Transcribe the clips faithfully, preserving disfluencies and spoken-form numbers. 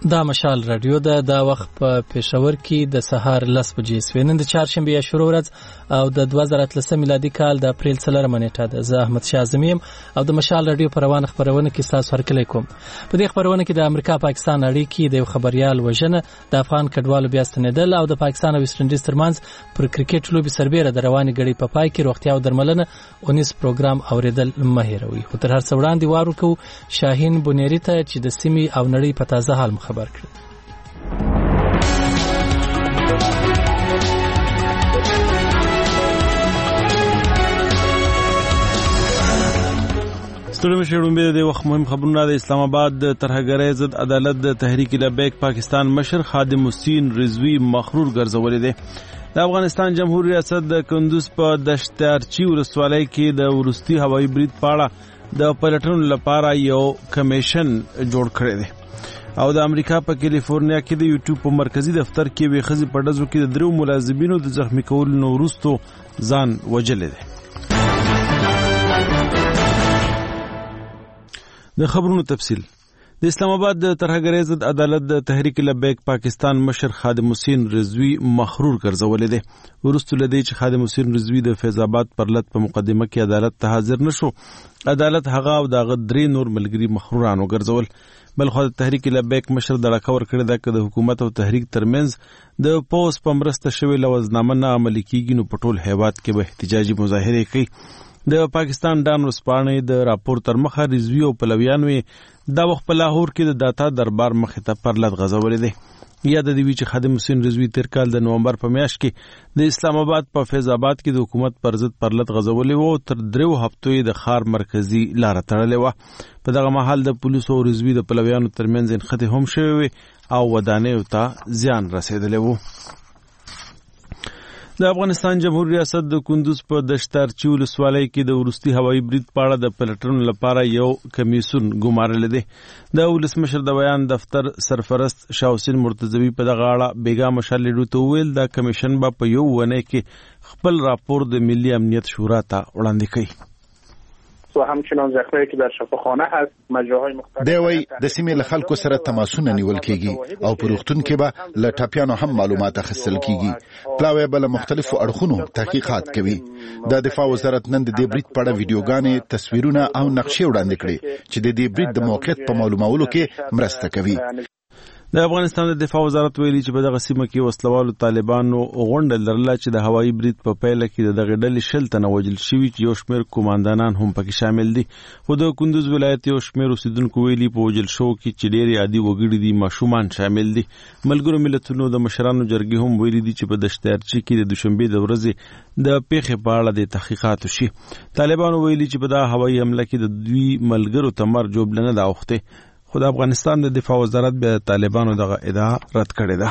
دا مشال رادیو ده. دا وخت په پېښور کې د سهار لس بجې سوې. نن د چهارشنبې یا شروع ورځ او د دوه زره اتلسم میلادي کال د اپریل څلورمه نیټه ده. زه احمد شاه اعظمي یم او د مشال رادیو په روانه خپرونه کې ستاسو هرکلی کوم. په دې خپرونه کې د امریکا پاکستان اړیکې، د یو خبریال وژنه، د افغان کډوالو بیا ستنېدل او د پاکستان او ویسټ انډیز ترمنځ پر کرکټ لوبې سربیره د روانې ګړۍ په پای کې روغتیا او درملنه اونیز پروګرام اوریدل مه هېروئ. خو تر هر څه وړاندې وار ورکوو شاهین بونیري ته چې د سیمې او نړۍ په تازه حال مو خبر کړي. ستړي مشر ومبه د وخت مهم خبرونه. د اسلام آباد د ترهګرۍ ضد عدالت د تحریک لبیک پاکستان مشر خادم حسین رضوی مخرور ګرځولې ده. د افغانستان جمهوریت ریاست د کندوز په دشتارچی ولسوالۍ کې د ورستي هوایي برید پاړه د پلټنو لپاره یو کمیشن جوړ کړی دی او د امریکا په کیلیفورنیا کې د یوټیوب په مرکزی دفتر کې وی خزي په ډزو کې د درو ملازمینو د زخمی کولو نو وروسته ځان وجلې دی. د خبرونو تفصیل. د اسلام آباد د ترهګرۍ ضد عدالت د تحریک لبیک پاکستان مشر خادم حسین رضوی مخرور ګرځولې ده. ورستو لدی چې خادم حسین رضوی د فیض آباد پرلط په مقدمه کې عدالت ته حاضر نشو. عدالت هغه او د غدري نور ملګری مخرورانو ګرځول. بل خو د تحریک لبیک مشر د راکور کړی د د حکومت او تحریک ترمنځ د پوس په مرسته شوی لوزنامه نه عملي کیږي نو په ټول هیواد کې به احتجاجي مظاهره کوي. د پاکستان ډان ورسپانې د راپور تر مخه رضوی او پلویانو دا وخت په لاهور کې د داتا دربار مخې ته پرلط غځولې ده. یاد دی چې خادم حسین رضوی تیر کال د نومبر په میاشت کې د اسلام آباد په فیض آباد کې د حکومت پر ضد پرلط غځولې وو. تر دریو هفتو د خار مرکزی لار تړلې و. په دغه مهال د پولیسو او رضوی د پلویانو ترمنځ انخته هم شوی او ودانیو ته زیان رسیدلی وو. د افغانستان جمهوریت ریاست د کندوز په دشتارچی ولسوالۍ کې د ورستي هوایي برید پاړه د پلټنو لپاره یو کمیسون ګمارل دی. د ولسمشر د بیان دفتر سرپرست شاه حسین مرتضوی په دغه اړه بیګا مشالډو ته ویل د کمیشن به په یو ونه کې خپل راپور د ملي امنیت شورا ته وړاندې کوي. و همچنان زخمایی که در شفاخانه هست مجراهای مختلف دی وی د سیمې له خلکو سره تماسونه نیول کیږي او په روغتون کې به له ټاپیانو هم معلومات اخیستل کیږي. پلاوی به له مختلفو اړخونو تحقیقات کوي. د دفاع وزارت نن د دې برید په اړه ویډیوګانې، تصویرونه او نقشې وړاندې کړې چې د دې برید د موقعیت په معلومولو کې مرسته کوي. د افغانستان د دفاع وزارت ویلي چې په دغه سیمه کې وسلوالو طالبانو غونډه لرله چې د هوایي برید په پیله کې د دغه ډلې شل تنه وژل شوي چې یو شمېر قوماندانان هم پکې شامل دي. خو د کندوز ولایت یو شمېر اوسېدونکو ویلي په وژل شوو کې چې ډېر عادي وګړي دي، ماشومان شامل دي. ملګرو ملتونو د مشرانو جرګې هم ویلي دي چې په دشتارچي کې د دوشنبې د ورځې د پیښې په اړه د تحقیقاتو شي. طالبانو ویلي چې په دغه هوایي حمله کې د دوی ملګرو ته مرګ جوړبلنه ده اوخته. خو د افغانستان د دفاع وزارت بیا طالبانو دغه ادعا رد کړې ده.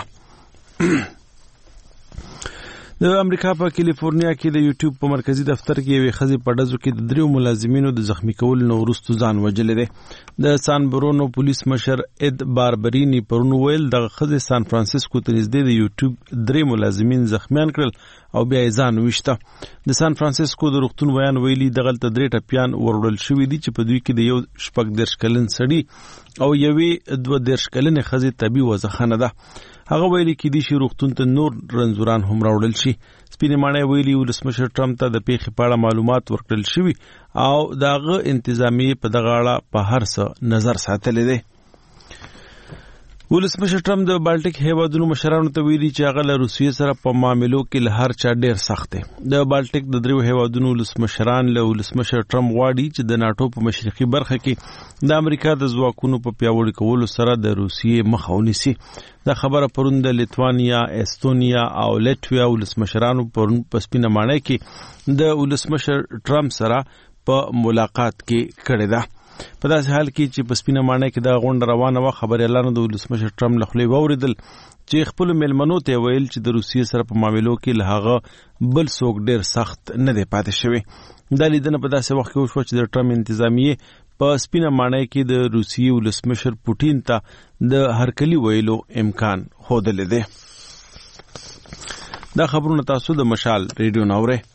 د امریکا په کیلیفورنیا کې د یوټیوب په مرکزی دفتر کې یوې ښځې په ډزو کې د دریو ملازمینو د زخمی کولو نه وروسته ځان وژلی دی. د سان برونو پولیس مشر اد باربرینی پرون ویل دغه ښځې سان فرانسیسکو ته نږدې د یوټیوب درې ملازمین زخمیان کړل او بیا یې ځان وویشته. د سان فرانسیسکو د روغتون بیان ویلي دغلته درې ټپیان وروړل شوي دي چې په دوی کې د یو شپږ دېرش کلن سړي او یوې دوه دېرش کلنې ښځې طبي وضعخانه ده. هغه ویلي کېدی شي روغتون ته نور رنځوران هم راوړل شي. سپینې ماڼۍ ویلي ولسمشر ټرمپ ته د پیښې په اړه معلومات ورکړل شوي او د هغه انتظامیې په دغه اړه په هر څه نظر ساتلی دی. ولسمشر ټرمپ د بالټیک هیوادونو مشرانو ته ویلي چې هغه له روسیې سره په معاملو کې له هر چا ډېر سخت دی. د بالټیک د دریو هیوادونو ولسمشران له ولسمشر ټرمپ غواړي چې د ناټو په مشرقي برخه کې د امریکا د ځواکونو په پیاوړي کولو سره د روسیې مخه ونیسي. دا خبره پرون د لیتوانیا، استونیا او لټویا ولسمشرانو پرون په سپینه ماڼۍ کې د ولسمشر ټرمپ سره په ملاقات کې کړې ده. په داسې حال کې چې په سپینه ماڼۍ کې دا غونډه روانه وه، خبریالانو د ولسمشر ټرمپ له خولې واورېدل چې خپلو میلمنو ته ویل چې د روسیې سره په معاملو کې له هغه بل څوک ډېر سخت نه دی پاتې شوی. دا لیدنه په داسې وخت کې وشوه چې د ټرمپ انتظامیې په سپینه ماڼۍ کې د روسیې ولسمشر پوټین ته د هرکلي ویلو امکان ښودلی دی. دا خبرونه تاسو د مشال ریډیو نه اورئ.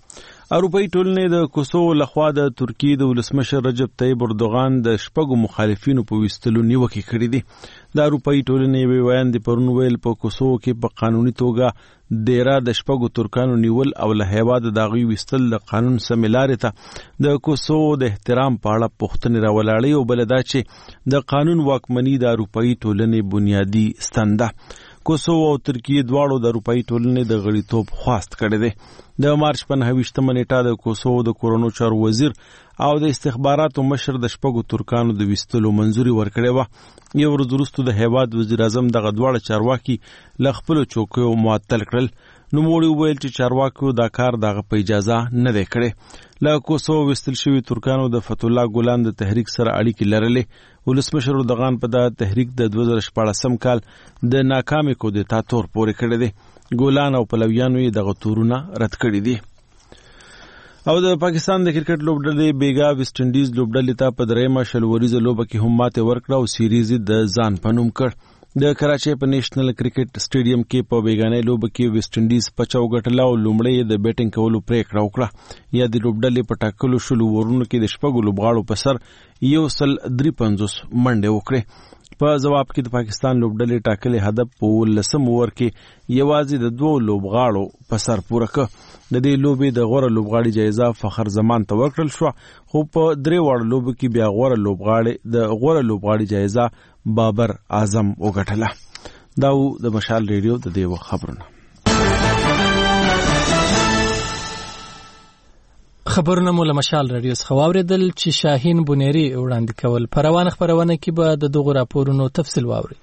اروپאי ټولنې د کوسوو لخوا د ترکیې د ولسمشر رجب طیب اردوغان د شپږو مخالفینو په ویستلو نیوکې کړې دي. د اروپאי ټولنې یوې ویاند پرون ویل په کوسوو کې په قانوني توګه ډیرا د شپږو ترکانو نیول او له هیواده د هغوی ویستل د قانون سمې لارې ته د کوسوو د احترام په اړه پوښتنې راولاړوي او بله دا چې د قانون واکمني د اروپאי ټولنې بنیادي ستن ده. کوسوو او ترکیې دواړو د اروپאי ټولنې د غړیتوب خواست کړی دی. د مارچ په نهه ویشتمه نیټه د کوسوو د کورونو چارو وزیر او د استخباراتو مشر د شپږو ترکانو د ویستلو منظوري ورکړې وه. یو ورځ وروسته د هیواد وزیر اعظم دغه دواړه چارواکي له خپلو چوکیو معطل کړل. نوموړي وویل چې چارواکیو دا کار دغه په اجازه نه دی کړی. له کوسوو ویستل شوي ترکانو د فتح الله ګولان د تحریک سره اړیکې لرلې. ولسمشر اردوغان په دا تحریک د دوه زره شپاړسم کال د ناکامې کودتا تور پورې کړی دی. ګولان او پلویانو یې دغه تورونه رد کړي دي. او د پاکستان د کرکټ لوبډلې بیګا ویسټ انډیز لوبډلې ته په درېیمه شلوریزه لوبه کې هم ماتې ورکړه او سیریز د ځان په نوم کړ. د کراچۍ په نیشنل کرکټ سټیډیم کې په بیګانۍ لوبه کې ویسټ انډیز پچه وګټله او لومړی د بیټینګ کولو پریکړه وکړه. یا د لوبډلې په ټاکلو شلو اورونو کې د شپږو لوبغاړو په سر یو سل درې پنځوس منډې وکړې. په جواب کې د پاکستان لوبډلې ټاکلې هدف په ولسم اوور کې یوازې د دوو لوبغاړو په سر پوره کړ. د دې لوبې د غوره لوبغاړي جایزه فخر زمان ته ورکړل شوه، خو په درې واړو لوبو کې بیا غوره لوبغاړي د غوره لوبغاړي جایزه بابر اعظم وګټله. دا و د مشال ریډیو د دې وخت خبرونه. خبرونه مو له مشال رادیو څخه واوریدل چې شاهین بونیری وړاندې کول. په روانه خبرونه کې به د دغو راپورونو تفصیل واورئ.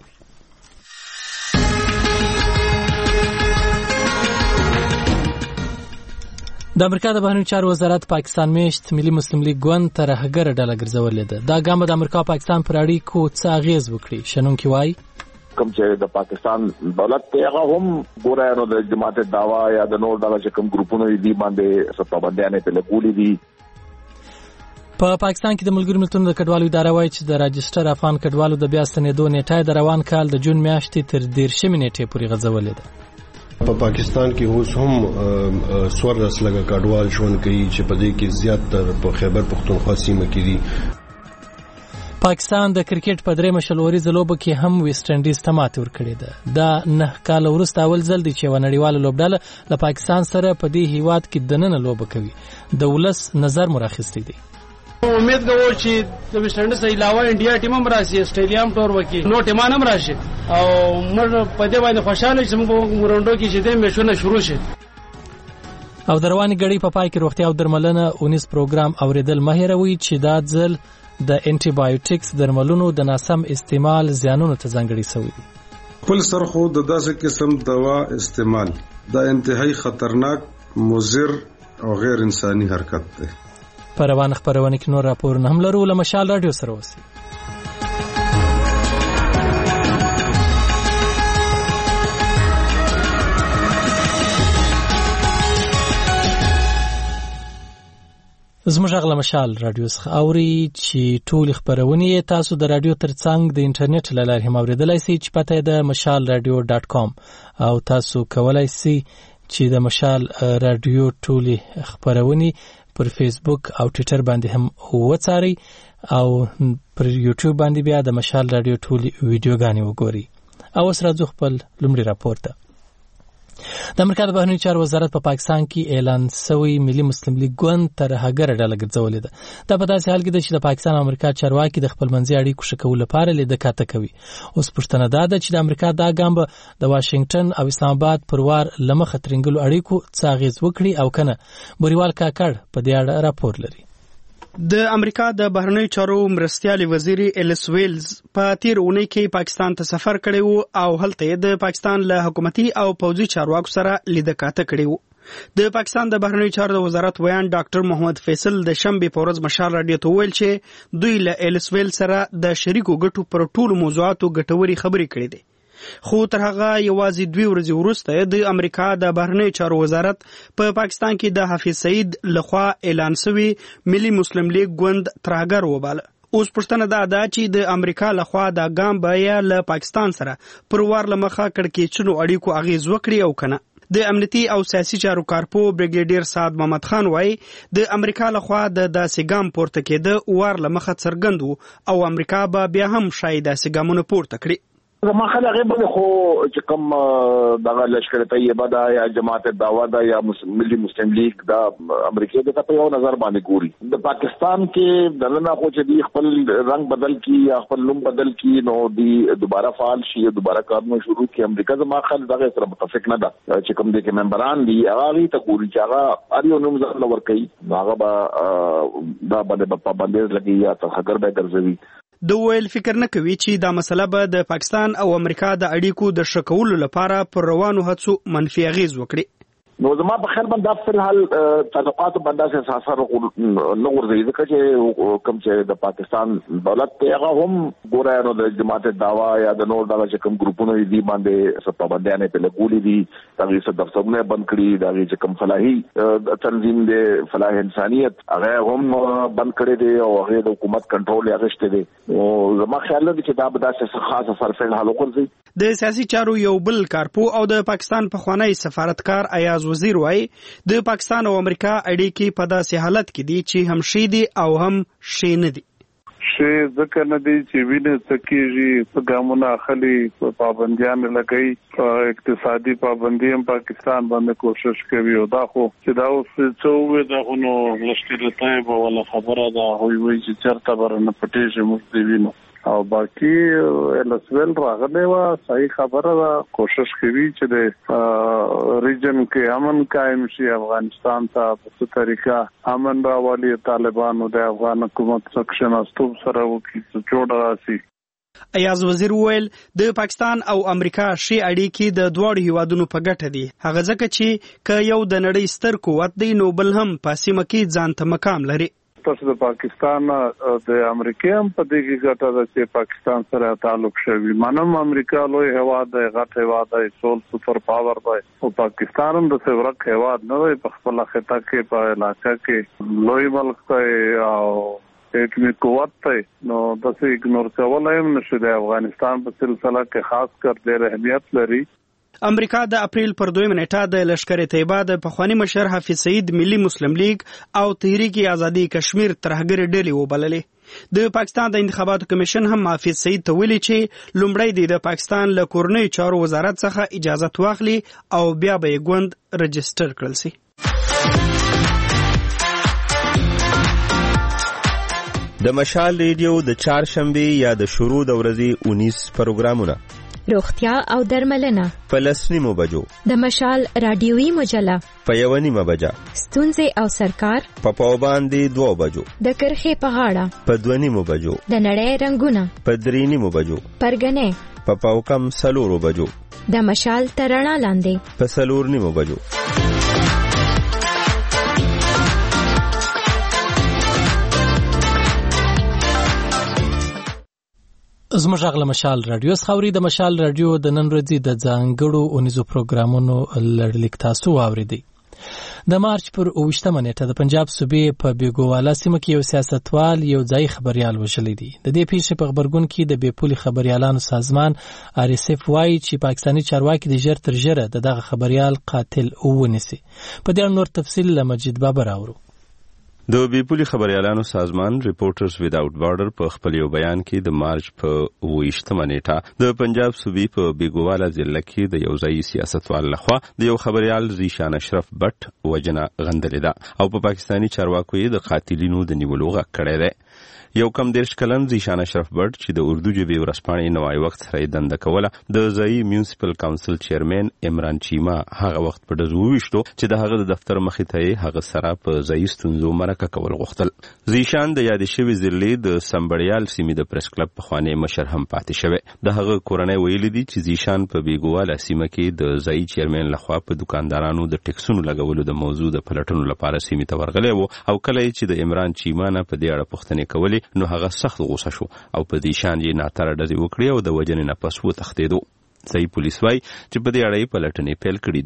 د امریکا د بهرنیو چارو وزارت پاکستان میشت ملي مسلم لیگ ګوند ته رهګره ډله ګرځولې ده. دا ګام د امریکا او پاکستان پر اړیکو څه اغیز وکړي؟ شنونکي وایي کوم چې د پاکستان دولت ته هغه هم ګورای نو د جماعت دعوا یا د نور دغه چې کوم ګروپونو دي باندې ستوبندیانه په لګولې دي. په پا پاکستان کې د ملګرو ملتونو د کډوالو اداره وایي چې د راجستر افغان کډوالو د بیا ستنېدو نیټه د روان کال د جون میاشتې تر دیرشمې نیټې پورې غځولې ده. په پاکستان کې اوس هم سور رس لګه کډوال ژوند کوي چې په دې کې زیات تر په خیبر پختونخوا سیمه کې دي. پاکستان د کرکټ په درېیمه شلوریزه لوبه کې هم ویسټ انډیز ته ماتې ورکړې ده. دا نه کاله وروسته اول ځل دی چې یوه نړیواله لوبډله له پاکستان سره په دې هیواد کې دننه لوبه کوي. د ولس نظر مو راخیستی دی. امید کوو چې د ویسټ انډیز علاوه انډیا ټیم هم راشي، اسټریلیا هم ټور وکړي، نو ټیمان هم راشي او موږ په دې باندې خوشاله چې موږ مورندو کې چې دې میچونه شروع شي. او د روانې ګړۍ په پای کې روغتیا او درملنه اونیز پروګرام اوریدل مه هېروئ چې دا ځل د انټي بایوټیکس درملونو د ناسم استعمال زیانونو ته ځانګړي شوی دی. خپل سر خو د داسې قسم دوا استعمال دا انتهایی خطرناک، مضر او غیر انساني حرکت دی. په روانه خبرونه کې نور راپورونه هم لرو. له مشال رادیو سره اوسئ. زموږ غږ له مشال رادیو څخه اوري چې ټول خبرونه تاسو د رادیو ترڅنګ د انټرنیټ له لارې هم اوریدلای شئ چې پته د مشال رادیو ډاټ کام او تاسو کولای شئ چې د مشال رادیو ټول خبرونه پر فیسبوک او ټویټر باندې هم وڅارئ او پر یوټیوب باندې بیا د مشال رادیو ټول ویډیوګانې وګورئ. او اوس راځو خپل لومړی راپور ته. د امریکا د بهرنیو چارو وزارت په پا پاکستان کې اعلان شوی ملي مسلم لیگ ګوند ته رهګره ډله ګرځولې ده. دا په داسې حال کې ده چې د پاکستان او امریکا چارواکي د خپلمنځي اړیکو ښه کولو لپاره لیدکاته کوي. اوس پوښتنه دا ده چې د امریکا دا ګام به د واشنګټن او اسلام آباد پر وار له مخه ترنګلو اړیکو څه اغېز وکړي او کنه. بوریوال کاکړ په دې اړه راپور لري. د امریکا د بهرنیو چارو مرستیال وزیر الیس ویلز په تیر اونۍ کې پاکستان ته سفر کړی وو او هلته د پاکستان له حکومتي او پوځي چارواکو سره لیدکاته کړی وو. د پاکستان د بهرنیو چارو د وزارت ویان ډاکټر محمد فیصل د شنبې په ورځ مشال رادیو ته ویل چې دوی له الیس ویل سره د شریکو ګټو پر ټولو موضوعاتو ګټوري خبرې کړې دي. خو تر هغه یوازې دوی ورځې وروسته د امریکا د بهرنیو چارو وزارت په پا پاکستان کې د حافظ سعید لخوا اعلان شوی ملي مسلم لیگ ګوند ترهګر وباله. اوس پوښتنه دا ده چې د امریکا لخوا دا ګام به یا له پاکستان سره پر وار له مخه کړکېچنو اړیکو اغېز وکړي او کنه. د امنیتي او سیاسي چارو کارپو بریګیډیر سعد محمد خان وایي د امریکا لخوا د داسې ګام پورته کېده وار له مخه څرګند و او امریکا به بیا هم شاید داسې ګامونه پورته کړي. زما خلک به خو چې کوم دغه لشکره طیبه دا یا جماعت دعوا دا یا ملي مسلم لیگ دا امریکا د په یو نظر باندې ګوري. د پاکستان کې دلته خو چې دی خپل رنگ بدل کی یا خپل نوم بدل کی نو دی دوباره فعال شي دوباره کارونه شروع کی. امریکا زما خلک دغه سره متفق نه ده چې کوم دي کې ممبران دي هغه ته ګوري چې هغه اړ یو نوم ځل ور کوي هغه به دا باندې په باندې لګي یا څنګه ګر به ګرځوي. د ویل فکر نه کوي چې دا مسله به د پاکستان او امریکا د اړیکو د ښه کولو لپاره پر روانو هڅو منفي اغیز وکړي. نو زما په خیال باندې په الحال تعلقات باندې اساسا نه ورځي ځکه چې کوم چې د پاکستان دولت ته هغه هم ګورای نو د جماعت دعوا یا د نور دغه چې کوم ګروپونو دي باندې سپابندیانه په لګولې دي تغیر څه دفترونه بند کړي دا چې کوم فلاحي تنظیم دی فلاح انسانیت هغه هم بند کړي دي او هغه د حکومت کنټرول یې غشته دي. او زما خیال دی چې دا به داسې خاصه سرفل حل وکړي. د سیاسي چارو یو بل کارپو او د پاکستان پخوانی سفارتکار ایاز وزیر وای د پاکستان او امریکا اړیکې په داسې حالت کې دي چې هم شي دي او هم شي نه دي. شي ځکه نه دي چې وینې سکیږي په ګامونه اخلي په پابندیان لګي اقتصادي پابندي هم پاکستان باندې کوشش کوي او دا خو چې دا اوس څو وې دا خو نو لشکره طیبه ولا خبره ده وي وي چې چرته برنه پټېږي موږ دی وینو او باقي لسویل راغلی و صحیح خبره ده کوشش کوي چې د ریجن کې امن قائم شي افغانستان ته په څه طریقه امن راولي طالبانو د افغان حکومت سکشن استوب سره وکړي چې جوړ راسي. ایاز وزیر ویل د پاکستان او امریکا شي اړیکې د دواړو هیوادونو په ګټه دي هغه ځکه چې ک یو د نړۍ ستر قوت دی نو بل هم په سیمه کې ځان ته مقام لري. تاسو د پاکستان د امریکا هم په دې کې ګټه ده چې پاکستان سره تعلق شوی منم امریکا لوی هواد دی غټ هواد دی سول سپر پاور دی او پاکستان هم د څورک هواد نه دی په خپل خطه کې په علاقه کې لوی ملک دی او ایټمی قوت دی نو تاسو اګنور کولای هم نشئ د افغانستان په سلسله کې خاص کر ډېر اهمیت لري. امریکا د اپریل پر دویم نیټه د لشکره طیبه د پخوانی مشر حافظ سعید ملي مسلم لیگ او تحریک آزادی کشمیر ترهګر ډلې وبللې. د پاکستان د انتخاباتو کمیشن هم حافظ سعید ته ویلي چې لومړی د پاکستان له کورنۍ چارو وزارت څخه اجازه واخلي او بیا به یې ګوند رجسټر کړل شي. د مشال ریډیو د چهارشنبه یا د شروع د ورځې اونیس پروګرامونه روغتیا او درملنه په لسنیمو بجو د مشال رادیوي مجله په یوه نیمه بجه ستونزې او سرکار په پاو باندې دوه بجو د کرښې په غاړه په دوه نیمو بجو د نړۍ رنگونه په درې نیمو بجو پرګنې په پاو کم سلورو بجو د مشال ترڼا لاندې په سلور نیمو بجو. زموږ غږ له مشال رادیو څخه اوري. د مشال رادیو د نن ورځې د ځانګړو اونیزو پروګرامونو لړلیک تاسو واوریدئ. د مارچ پر اوویشتمه نیټه د پنجاب صوبې په بیګوالا سیمه کې یو سیاستوال یو ځای خبريال وژلی دی. د دې پیښې په خبرګون کې د بیپولي خبريالانو سازمان آر اس اف وایي چې پاکستاني چارواکي د ژر تر ژره د دغه خبريال قاتل ونیسي. په دې اړه نور تفصیل له مجید بابر اورو. د بیپولي خبريالانو سازمان ریپورټرز ویداوت بارډر په خپل یو بیان کې د مارچ په اوویشتمه نیټه د پنجاب صوبې په بیګوالا ضلع کې د یو ځای سیاستوال لخوا د یو خبريال زیشان اشرف بټ وجنه غندلې ده او په پاکستاني چارواکو یې د قاتلینو د نیولو غږ کړی دی. یو کم دیرش کلن زیشان اشرف بټ چې د اردو ژبې ورځپاڼې نوای وخت سره دنده کوله د ځایي میونسپل کونسل چیرمن عمران چیما هغه وخت په دزو وشتو چې د هغه د دفتر مخې ته هغه سره په ځایي ستونزو مرکه کول غوښتل. زیشان د یاد شوی ضلع د سمبړیال سیمې د پریس کلب په خوانی مشر هم پاتې شوی. د هغه کورنۍ ویلي دي چې زیشان په بیګوالا سیمه کې د ځایي چیرمن لخوا په دکاندارانو د ټیکسونو لګولو د موضوع د پلټنو لپاره سیمې ته ورغلی وو او کله چې د عمران چیما نه په دې اړه پوښتنې کولې نو هغه سخت غوسه شو او په دې شان یې ناتره ډزې وکړې او د وجنې نه پس وتښتېدو. ځایي پولیس وایي چې په دې اړه یې پلټنې پیل کړې دي.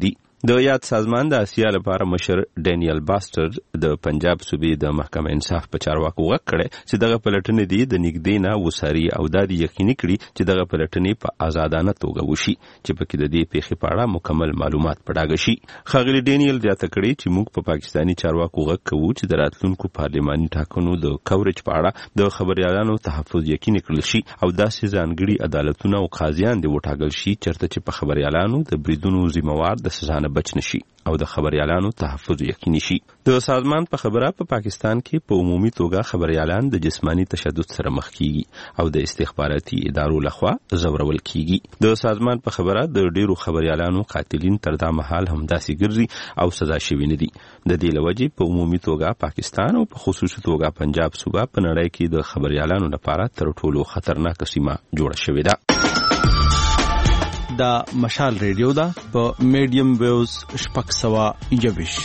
د یاد سازمان د اسیا لپاره مشر ډینیل باستر د پنجاب صوبې د محکمې انصاف په چارواکو غږ کړی چې دغه پلټنې دي د نږدې نه وساري او د یقیني کړي چې دغه پلټنې په آزادانه توګه وشي چې پکې د دې پیښې په اړه مکمل معلومات په ډاګه شي. ښاغلي ډینیل زیاته کړې چې موږ په پاکستاني چارواکو غږ کوو چې د راتلونکو پارلماني ټاکنو د کوریج په اړه د خبريالانو تحفظ یقیني کړل شي او داسې ځانګړي عدالتونه او قاضیان دې وټاکل شي چېرته چې په خبريالانو د بریدونو ذمہوار د سزا نه بچ نشي او د خبريالانو تحفظ یقیني شي. د سازمان په خبره په پا پاکستان کې په عمومي توګه خبريالان د جسمانی تشدد سره مخ کیږي او د استخباراتي ادارو لخوا زورول کیږي. د سازمان په خبره د ډیرو خبريالانو قاتلین تر دا مهال هم داسې ګرځي او سزا شوي نه دي. د دې لوجې په عمومي توګه پاکستان او په خصوصي توګه پنجاب صوبه په نړۍ کې د خبريالانو لپاره تر ټولو خطرناک سیمه جوړه شوې ده. دا مشال ریډیو ده په میډیم ویوز شپږ سوه یویش.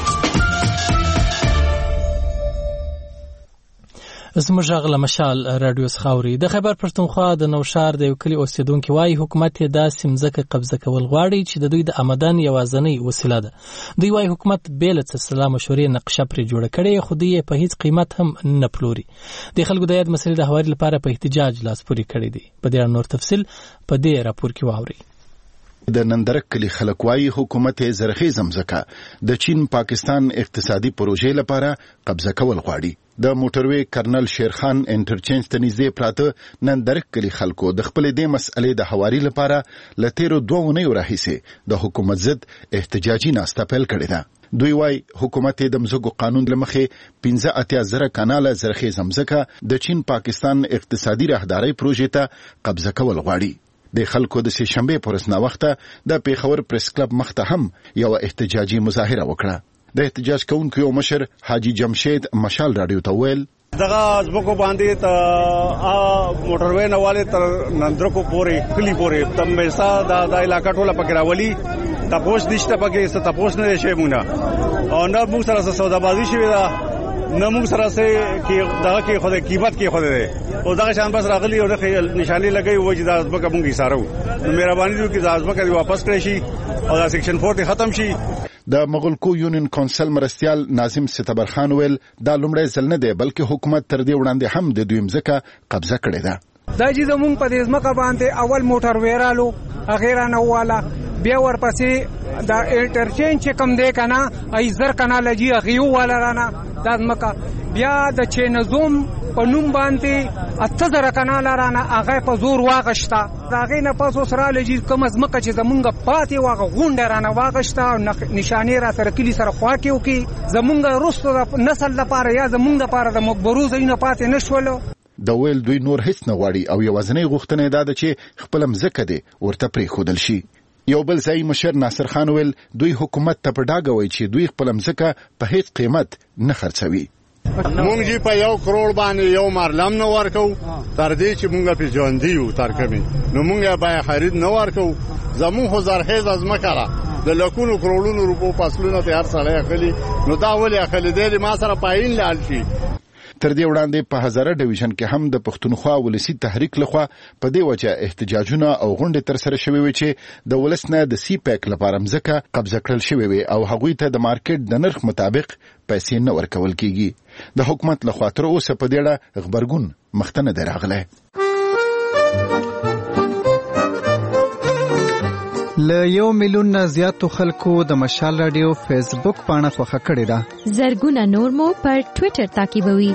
زموږ غله مشال رادیو خاوري د خیبر پښتونخوا د نوشار د یو کلی اوسیدونکو وايي حکومت یې د سیمځکه قبضه کول غواړي چې د دوی د آمدن یوازنۍ وسیله ده. دوی وايي حکومت بیل څه سلام مشورې نقشه پر جوړه کړي خو دوی په هیڅ قیمت هم نه پلوري. د خلکو د یاد مسلې د هواري لپاره په احتجاج لاس پوري کړی دی. په دې نور تفصیل په دې راپور کې واوري. د نندرک کلی خلک وايي حکومت زرخیز مځکه د چین پاکستان اقتصادي پروژې لپاره قبضه کول غواړي. د موټروي کرنل شیرخان انټرچینج ته نږدې پراته نندرک کلی خلکو د خپل دې مسئلې د هواري لپاره لتیرو دوه اونیو راهیسې د حکومت ضد احتجاجي ناسته پیل کړې ده. دوی وايي حکومت د مځکو قانون لمخې پنځه اتیا زره کاناله زرخیز مځکه د چین پاکستان اقتصادي راهداري پروژې ته قبضه کول غواړي. د خلکو د سه شنبه پر اسنا وخته د پیښور پریس کلب مخته هم یو احتجاجي مظاهره وکړه. د احتجاج کوونکو یو مشر حاجی جمشید مشال رادیو ته ویل دغه ځمکو باندې ته موټروي نواله تر نندرکو پورې کلی پورې تم میسا د د علاقې ټوله پکې راولي تاسو نشته پکې ست تاسو نه شي مونږه او نه موږ سره سودابازي شوی دا نه موږ سره سه کې دغه کې خو د قیمت کې خو ده او دغه شان بس راغلی او د نشانی لګي و چې د ځمکه مونږه سارو نو مهرباني وکړئ چې د ځمکه واپس کړئ شي او د سیکشن چهارده ختم شي. د مغلکو یونین کونسل مرستیال ناظم ستبر خان ویل دا لومړی ځل نه دی بلکې حکومت تر دې وړاندې هم د دوی ځمکه قبضه کړې ده. دا چې زموږ په دې ځمکه باندې اول موټر ویرالو اخیرا نه والا بیا ورپسې دا انټرچینج کم دی کنه ای زر کنه لجی غيو والا رانه دا ځمکه بیا د چینزوم په نوم باندې اته زره کنه رانه هغه په زور واغشتا داغه نه پاسو سره لجی کوم ځمکه چې زمونږ پاتې واغه غونډه رانه واغشتا نشانه را سره کلی سره خوا کې وکي زمونږ رستو نسل لپاره یا زمونږ لپاره د مقبروز نه پاتې نشولو. د ویل دوی نور هیڅ نه غواړي او یوازنۍ غوښتنه ده چې خپل مځکه دې ورته پرې خودل شي. یو بل ځای مشر ناصر خان ویل دوی حکومت ته په ډاګه وایي چې دوی خپل مځکه په هیڅ قیمت نه خرڅوي. مونږ یې په یو کروڑ باندې یو مرلم نه ورکو تر دې چې مونږ په ژوند دیو تر کمی نو مونږه به خرید نه ورکو زمون هزار هیز از مکره د لکونو کروڑونو روپو پسلونه ته هر سړی اخلي نو دا ولې اخلي دې ما سره پاین لال شي. تر دې وړاندې په هزاره ډیویژن کې هم د پښتونخوا ولسی تحریک لخوا په دې وجه احتجاجونه او غونډې تر سره شوې وي چې د ولسنه د سی پیک لپاره مځکه قبضه کړل شوې وي او هغوی ته د مارکیټ د نرخ مطابق پیسې نه ورکول کیږي. د حکومت لخوا تر اوسه په دې اړه خبرګون مخته نه راغلی. له یو میلیون نه زیاتو خلکو د مشال رادیو فیسبوک پاڼه خوښه کړې ده. زرګونه نور مو پر ټوئیټر تعقیبوي.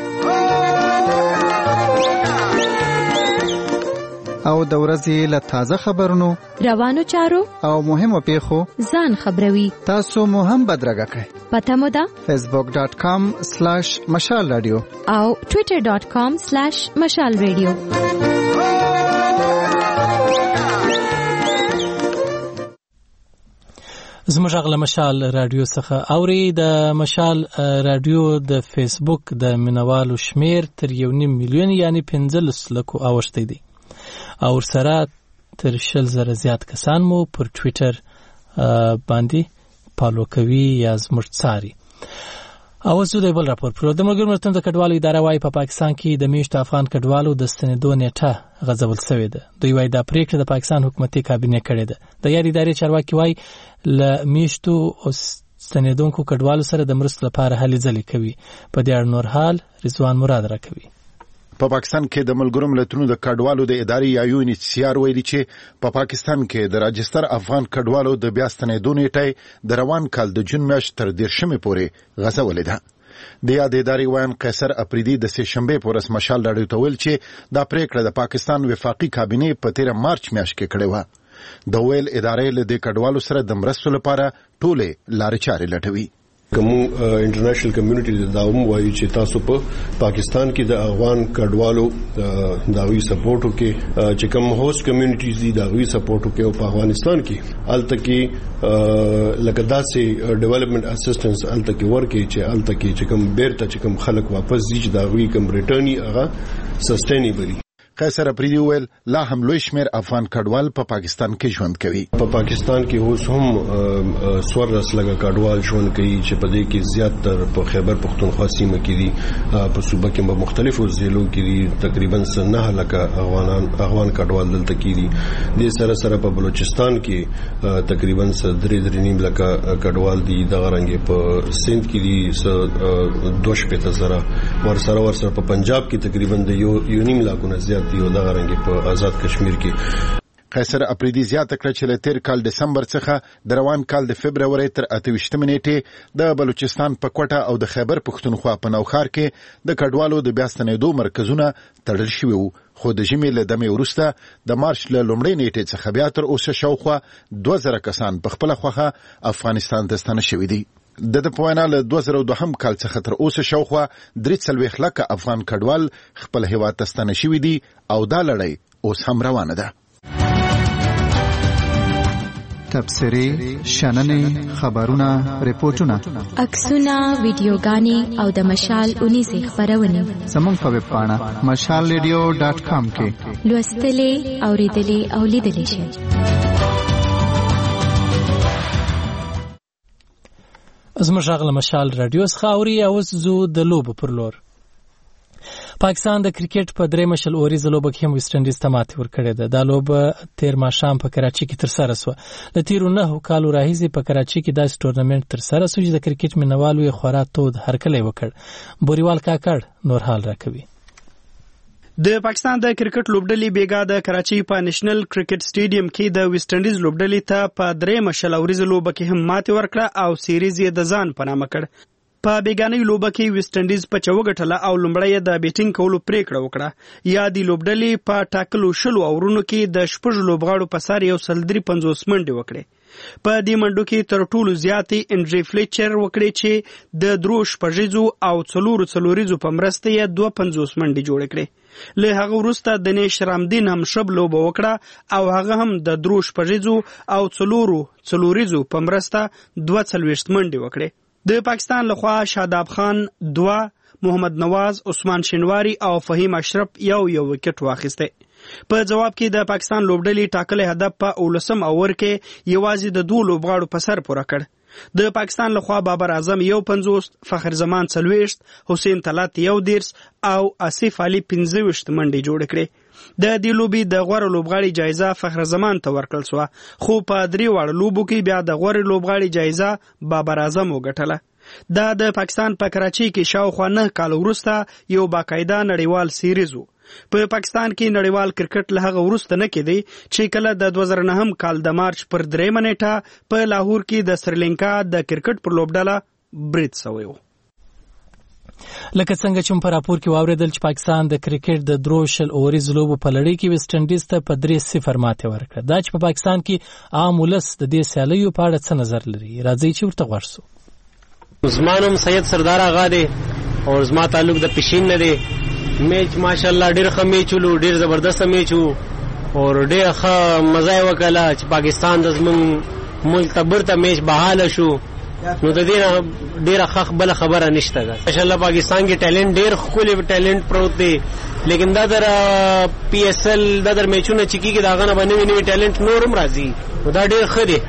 او د ورځې له تازه خبرونو روانو چارو او مهمو پیښو ځان خبروي. تاسو مو هم بدرګه کړئ. پته مو ده facebook dot com slash مشال رادیو او twitter dot com slash مشال رادیو. زموږ غله مشال رادیو څخه اوري. د مشال رادیو د فیسبوک د مینوالو شمیر تر یو نیم میلیون یعنی پنځلس لکو اوښتی دی او سره تر شل زره زیات کسان مو پر ټوئیټر باندې فالو کوي یا زموږ څاري. او اوس د بل راپور پر د ملګرو ملتونو د کډوالو اداره وايي په پاکستان کې د میشت افغان کډوالو د ستنېدو نیټه غځول شوې ده. دوی وايي دا پریکړه د پاکستان حکومتي کابینه کړې ده. د یاد ادارې چارواکي وايي ل میشتو ستنېدونکو کډوالو سره د مرستې لپاره هلې ځلې کوي. په دې اړه نور حال رضوان مراد راکوي. په پاکستان کې د ملګرو ملتونو د کډوالو د ادارې یا یو ان ایچ سی آر ویلي چې په پاکستان کې د راجستر افغان کډوالو د بیا ستنېدو نیټه د روان کال د جون میاشتې تر دیرشمې پورې غځولې ده. د یاد ادارې وایي قیصر اپریدي د سه شنبې په ورځ مشال راډیو ته ویل چې دا پریکړه د پاکستان وفاقي کابینې په تیر مارچ میاشت کې کړې وه. د ویل ادارې له د کډوالو سره د مرستو لپاره ټولې لارې چارې لټوي. کوم انټرنیشنل کمیونټي دا هم وایي چې تاسو په پاکستان کې د افغان کډوالو د غوي سپورټ وکي چې کوم هوست کمیونټیز دي د غوي سپورټ وکي او په افغانستان کې الته کې لکه داسې ډیولپمنٹ اسسټنس الته کې ورکي چې الته کې چې کوم بیرته چې کوم خلک واپس دي چې د غوي کوم ریټرني هغه سسټینیبل. قیصر اپریدي ویل لا هم لوی شمیر افغان کډوال په پاکستان کې ژوند کوي. په پاکستان کې اوس هم سور رسلګه کډوال ژوند کوي چې په دې کې زیاتره په خیبر پختونخوا سیمه کې دي. په صوبه کې په مختلفو ضلعو کې دي تقریبا نه لکه افغانان افغان کډوال دلته کې دي. د سره سره په بلوچستان کې تقریبا درې درې نیم لکه کډوال دي. د غرنګ په سند کې دي دوش په تزره ور سره ور سره په پنجاب کې تقریبا د یو یونیم لاکونه زیات دیو د غرنګ په آزاد کشمیر کې. قیصر اپریدي زیاته کړه چې له تیر کال دسمبر څخه د روان کال د فبرवरी تر اتهویشتمې نیټې د بلوچستان په کوټه او د خیبر پختونخوا په نوخار کې د کډوالو د بیا ستنېدو مرکزونه تړل شوي وو. خو د ژمي له دمې وروسته د مارچ له لومړۍ نیټې څخه بیا تر اوسه شاوخوا دوه زره کسان په خپله خوښه افغانستان ته ستانه شوي دي. د د په وینا له دوه زره دوهم کال څخه تر اوسه شاوخوا درې څلوېښت لکه افغان کډوال خپل هیواد ته ستانه شوي دي او دا لړۍ اوس هم روانه ده. تبصرې، شننې، خبرونه، ریپورتونه، عکسونه، ویډیوګانې او د مشال اونیزې خپرونې زموږ په ویب پاڼه مشال ریډیو ډاټ کام کې لوستلې، اورېدلې او لیدلې شئ. زموږ غږ له مشال راډیو څخه اوري. اوس زو د لوبو پر لور. پاکستان د کرکټ په درې مشل اوریزه لوبه کې هم ویسټ انډیز ته ماتې ورکړې ده. دا لوبه تیر ماښام په کراچي کې ترسره شوه. له تیرو نهو کالو راهیسې په کراچي کې داسې ټورنمنټ ترسره شو چې د کرکټ مینوالو یې خورا تود هرکلی وکړ. بوریوال کاکړ نور حال راکوي. د پاکستان د کرکټ لوبډلې بیګا د کراچي په نېشنل کرکټ سټیډیم کې د ویسټ انډیز لوبډلې ته په درې مشل اوریزه لوبه کې هم ماتې ورکړه او سیریز یې د ځان په نامه کړ. په بیګانۍ لوبه کې ویسټ انډیز په چوغټله او لومړی د بیټینګ کولو پریکړه وکړه. یا د لوبډلې په ټاکلو شلو اورونو کې د شپږ لوبغاړو په سر یو سل درې پنځوس منډې وکړې. په دې منډو کې تر ټولو زیاتې انډري فلیچر وکړې چې د درو شپږیزو او څلورو څلوریزو په مرسته یې دوه پنځوس منډې جوړې کړې. له هغه وروسته دنیش رامدین هم شب لوبه وکړه او هغه هم د درو شپږیزو او څلورو څلوریزو په مرسته دوه څلوېښت منډې وکړې. د پاکستان لخوا شاداب خان دوه، محمد نواز، عثمان شینواری او فهیم اشرف یو یو وکټ واخیسته. په جواب کې د پاکستان لوبډلې ټاکلې هدف په اولسم اوور کې یوازې د دوه لوبغاړو په سر پوره کړ. د پاکستان لخوا بابر اعظم یو پنځوس، فخر زمان څلوېښت، حسین طلعت یو دېرش او آصف علي پنځه ویشت منډې جوړې کړې. د دې لوبې د غوره لوبغاړي جایزه فخر زمان ته ورکړل شوه، خو په درې واړو لوبو کې بیا د غوره لوبغاړي جایزه بابر اعظم وګټله. دا د پاکستان په کراچي کې شاوخوا نه کال وروسته یو باقاعده نړیوال سیریز و. په پاکستان کې نړیوال کرکټ له هغه وروسته نه کېدی چې کله د دوه زره نهم کال د مارچ پر درېیمه نیټه په لاهور کې د سریلانکا د کرکټ پر لوبډله برید شوی و. لکه څنګه چې په راپور کې واوریدل چې پاکستان د کرکټ د درو شل اوریز لوبو په لړۍ کې ویسټ انډیز ته په درې صفر ماتې ورکړه. دا چې په پاکستان کې عام ولس د دې سیالیو په اړه څه نظر لري، راځي چې ورته غوږ شو. زما نوم سید سردار آغا دی او زما تعلق د پښین نه دی. میچ ماشاءالله ډېر ښه میچ ولو، ډېر زبردست میچ وو او ډېر ښه مزه یې وکړه چې پاکستان د زموږ ملک ته بیرته میچ بحاله شو. نو د دې نه ډېره ښه بله خبره نشته ده. ماشاءالله پاکستان کې ټیلنټ ډېر ښکلی ټیلنټ پروت دی، لیکن دا در پی ایس ایل دا در میچونه چې کېږي د هغه نه به نوي نوي ټیلنټ نور هم راځي. نو دا ډېر ښه دی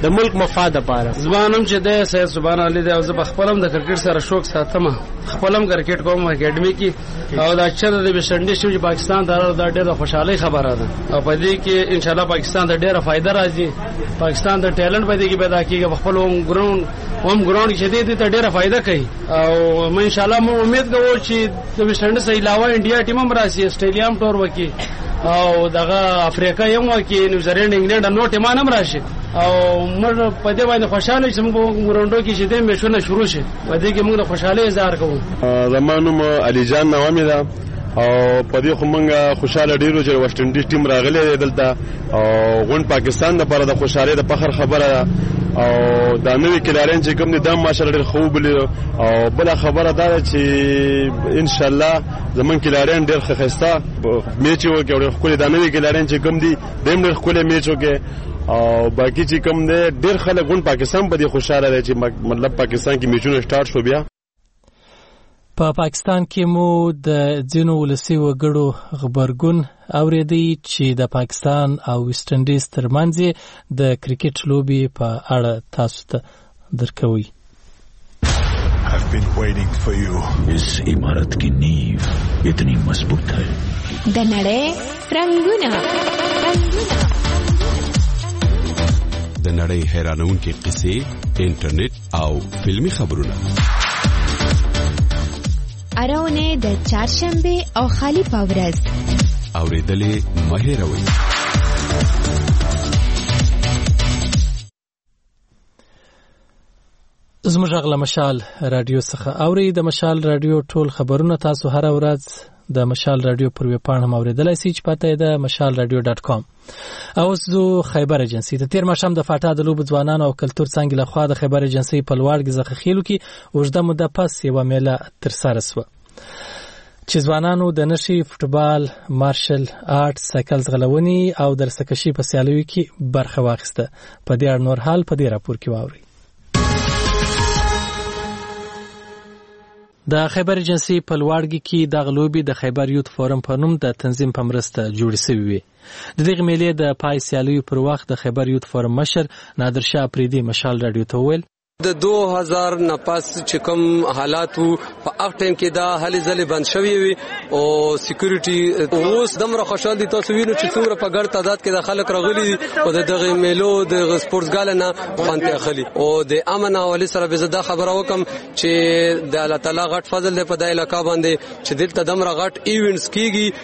د ملک مفاد لپاره. زمانم چې د سید سبحان الله دی او زه خپلم د کرکټ سره شوق ساتم، خپلم کرکټ کوم اکیډمي کې، او دا چې د ویسټنډیز چې پاکستان ته دا ډېره خوشحالي خبره ده او په دې کې ان شاء الله پاکستان ته ډېره فائدہ راځي. پاکستان د ټیلنٹ په دې کې پیدا کیږي، خپل هم ګراوند هم ګراوند چې دې ته ډېره فائدہ کوي او ان شاء الله مو امید کوو چې د ویسټنډیز علاوه انډیا ټیم هم راشي، اسټریلیا ټور وکي او دغه افریقا هم وکي، نیوزیلند انګلند نو ټیمان هم راشي او موږ په دې باندې خوشاله چې موږ ورونډو کې چې دې میشونه شروع شي، په دې کې موږ د خوشاله اظهار کوو. زمانو علي جان نوامي ده او په دې خو موږ خوشاله ډیرو چې ویسټ انډیز ټیم راغلی دلته او غون پاکستان لپاره د خوشاله د فخر خبره ده او دا نوې کلارین چې کوم دي د ماشاءالله ډېر خوب او بل خبره ده چې ان شاء الله زمون کلارین ډېر خسته میچ وکړي او خپل د نوې کلارین چې کوم دي د موږ خپل میچ وکړي او باقي چې کوم دي ډېر خلک غون پاکستان په دې خوشاله دي چې مطلب پاکستان کې میچونه سٹارټ شو. بیا په پا پاکستان کې مو د ځینو ولسي وګړو خبرګون اوریدي چې د پاکستان او ویسټ انډیز ترمنځ د کرکټ لوبي په اړه تاسو ته درکوي. I've been waiting for you. इस इमारत की नींव इतनी मजबूत है. د نړۍ رنگونه د نړۍ حیرانونکې قصې، انټرنیټ او فلمی خبرونه اراونه د چهارشنبه او خالی پاورز اوریدلې مهیروي. زموږ غلا مشال رادیو څخه اوري. د مشال رادیو ټول خبرونه تاسو هر ورځ د مشال رادیو پر ویب پاڼه اوریدلای شئ چې پته ده مشال رادیو ډاټ کام. او زه خیبر ایجنسی ته تیر ماشام د فاټا د لوب ځوانان او کلچر څنګه له خوا د خیبر ایجنسی په لوړ غزه خېلو کې وجده مده پس یو میله تر سره سو چې ځوانانو د نشي فوتبال، مارشل آرټ، سایکل ځغلونې او درسکشي په سیالیو کې برخه واخیسته. په دې اړه نور حال په دې راپور کې واوري. د خیبر ایجنسی په لوړګي کې د غلوبي د خیبر یوت فورم په نوم د تنظیم په مرسته جوړ شوی وي. د دغه میلې د پای سیالیو پر وخت د خیبر یوت فورم مشر نادر شاه پریدي مشال رادیو ته ویل د دو هزار نه پس چې کوم حالات وو په هغه ټیم کې دا هلي ځلې بند شوی وي او سکیورټي اوس دمره خوشحال دي. تاسو وینئ چې څومره په ګډ تعداد کې د خلک راغلي دي او دغه میلو د سپورتسګال نه خوند اخلي او د امن حواله سره به زده خبره وکم چې د الله تعالی غټ فضل دی په دای علاقې باندې چې دلته دمره غټ ایونټس کیږي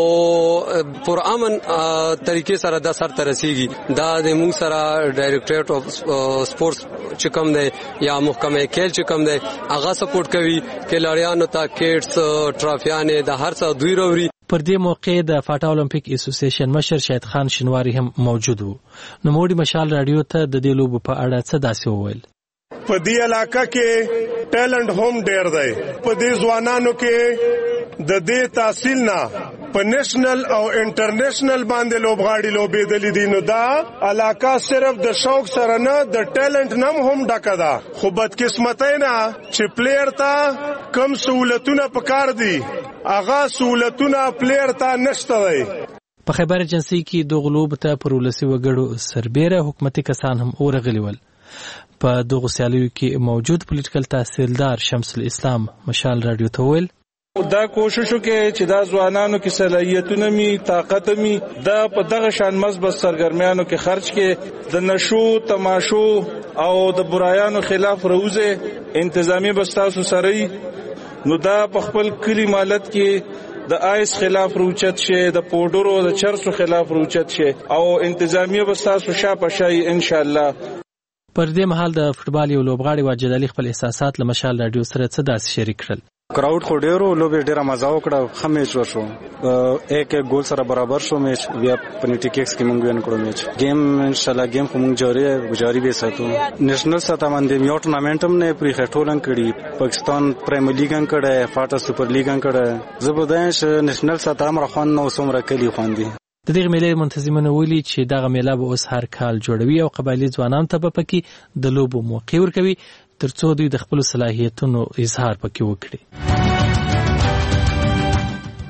او پر امن طریقې سره د سر ترسيږي. دا د موږ سره ډایریکټریټ اف سپورتس چې کوم دی یا محکمه کېل چې کوم دی هغه سپورټ کوي کلاړیانو ته کټس ټرافیانې د هر څه دوی وروړي. پر دې موقع د فاټا اولمپیک اسوسییشن مشر شهید خان شنواری هم موجود وو. نو موږ مشال رادیو ته د دې لوب په اړه څه داسې وویل. په دې علاقه کې ټیلنٹ هوم ډیر دی. په دې ځوانانو کې د دې تحصیل نه په نېشنل او انټرنیشنل باندې لوبغاړي لوبېدلې دي. نو دا علاقه صرف د شوق سره نه د ټیلنٹ نم هم ډکه ده. خو بدقسمتۍ نه چې پلیر ته کم سہولتونه پکار دي هغه سہولتونه پلیر ته نشته دی. په خیبر ایجنسی کې د غلوب ته پر ولسی وګړو سربېره حکومتي کسان هم اورغلي ول. په دغه سیالیو کې موجود پولیټیکل تحصیلدار شمس الاسلام مشال رادیو ته ویل دا کوشش وکړي چې دا ځوانانو کې صلاحیتونه می طاقت می دا په دغه شان مثبت سرګرمیانو کې خرج کې د نشو تماشو او د برایانو خلاف روزه انتظامی بستاسو سره نو دا په خپل کلی مالت کې د آیس خلاف روچت شه د پودرو د چرسو خلاف روچت شه او انتظامی بستاسو شاپه شي ان شاء الله. پر دې مهال د فوتبال یو لوبغاړي واجد علي خپل احساسات له مشال رادیو سره څه داسې شریک کړل. کراوډ خو ډیرو لوبې ډیره مزه وکړه. ښه میچ وشو، یک یک ګول سره برابر شو میچ. بیا پنیټی کیکس کې مونږ وین کړو میچ. گیم ان شاء الله گیم خو مونږ جاری جاری به ساتو. نېشنل سطح باندې یو ټورنمنټ هم نه پری خټولن کړي. پاکستان پریمیر لیګ هم کړه، فاټا سپر لیګ هم کړه. زبردست نېشنل سطح مر خوان نو سمره کلی خواندي. د دې میلې منتظمونه ویلي چې دغه میله به اوس هر کال جوړوي او قبایلی ځوانان ته به پکې د لوبو موقع ورکوي ترڅو دوی د خپل صلاحیتونو اظهار پکې وکړي.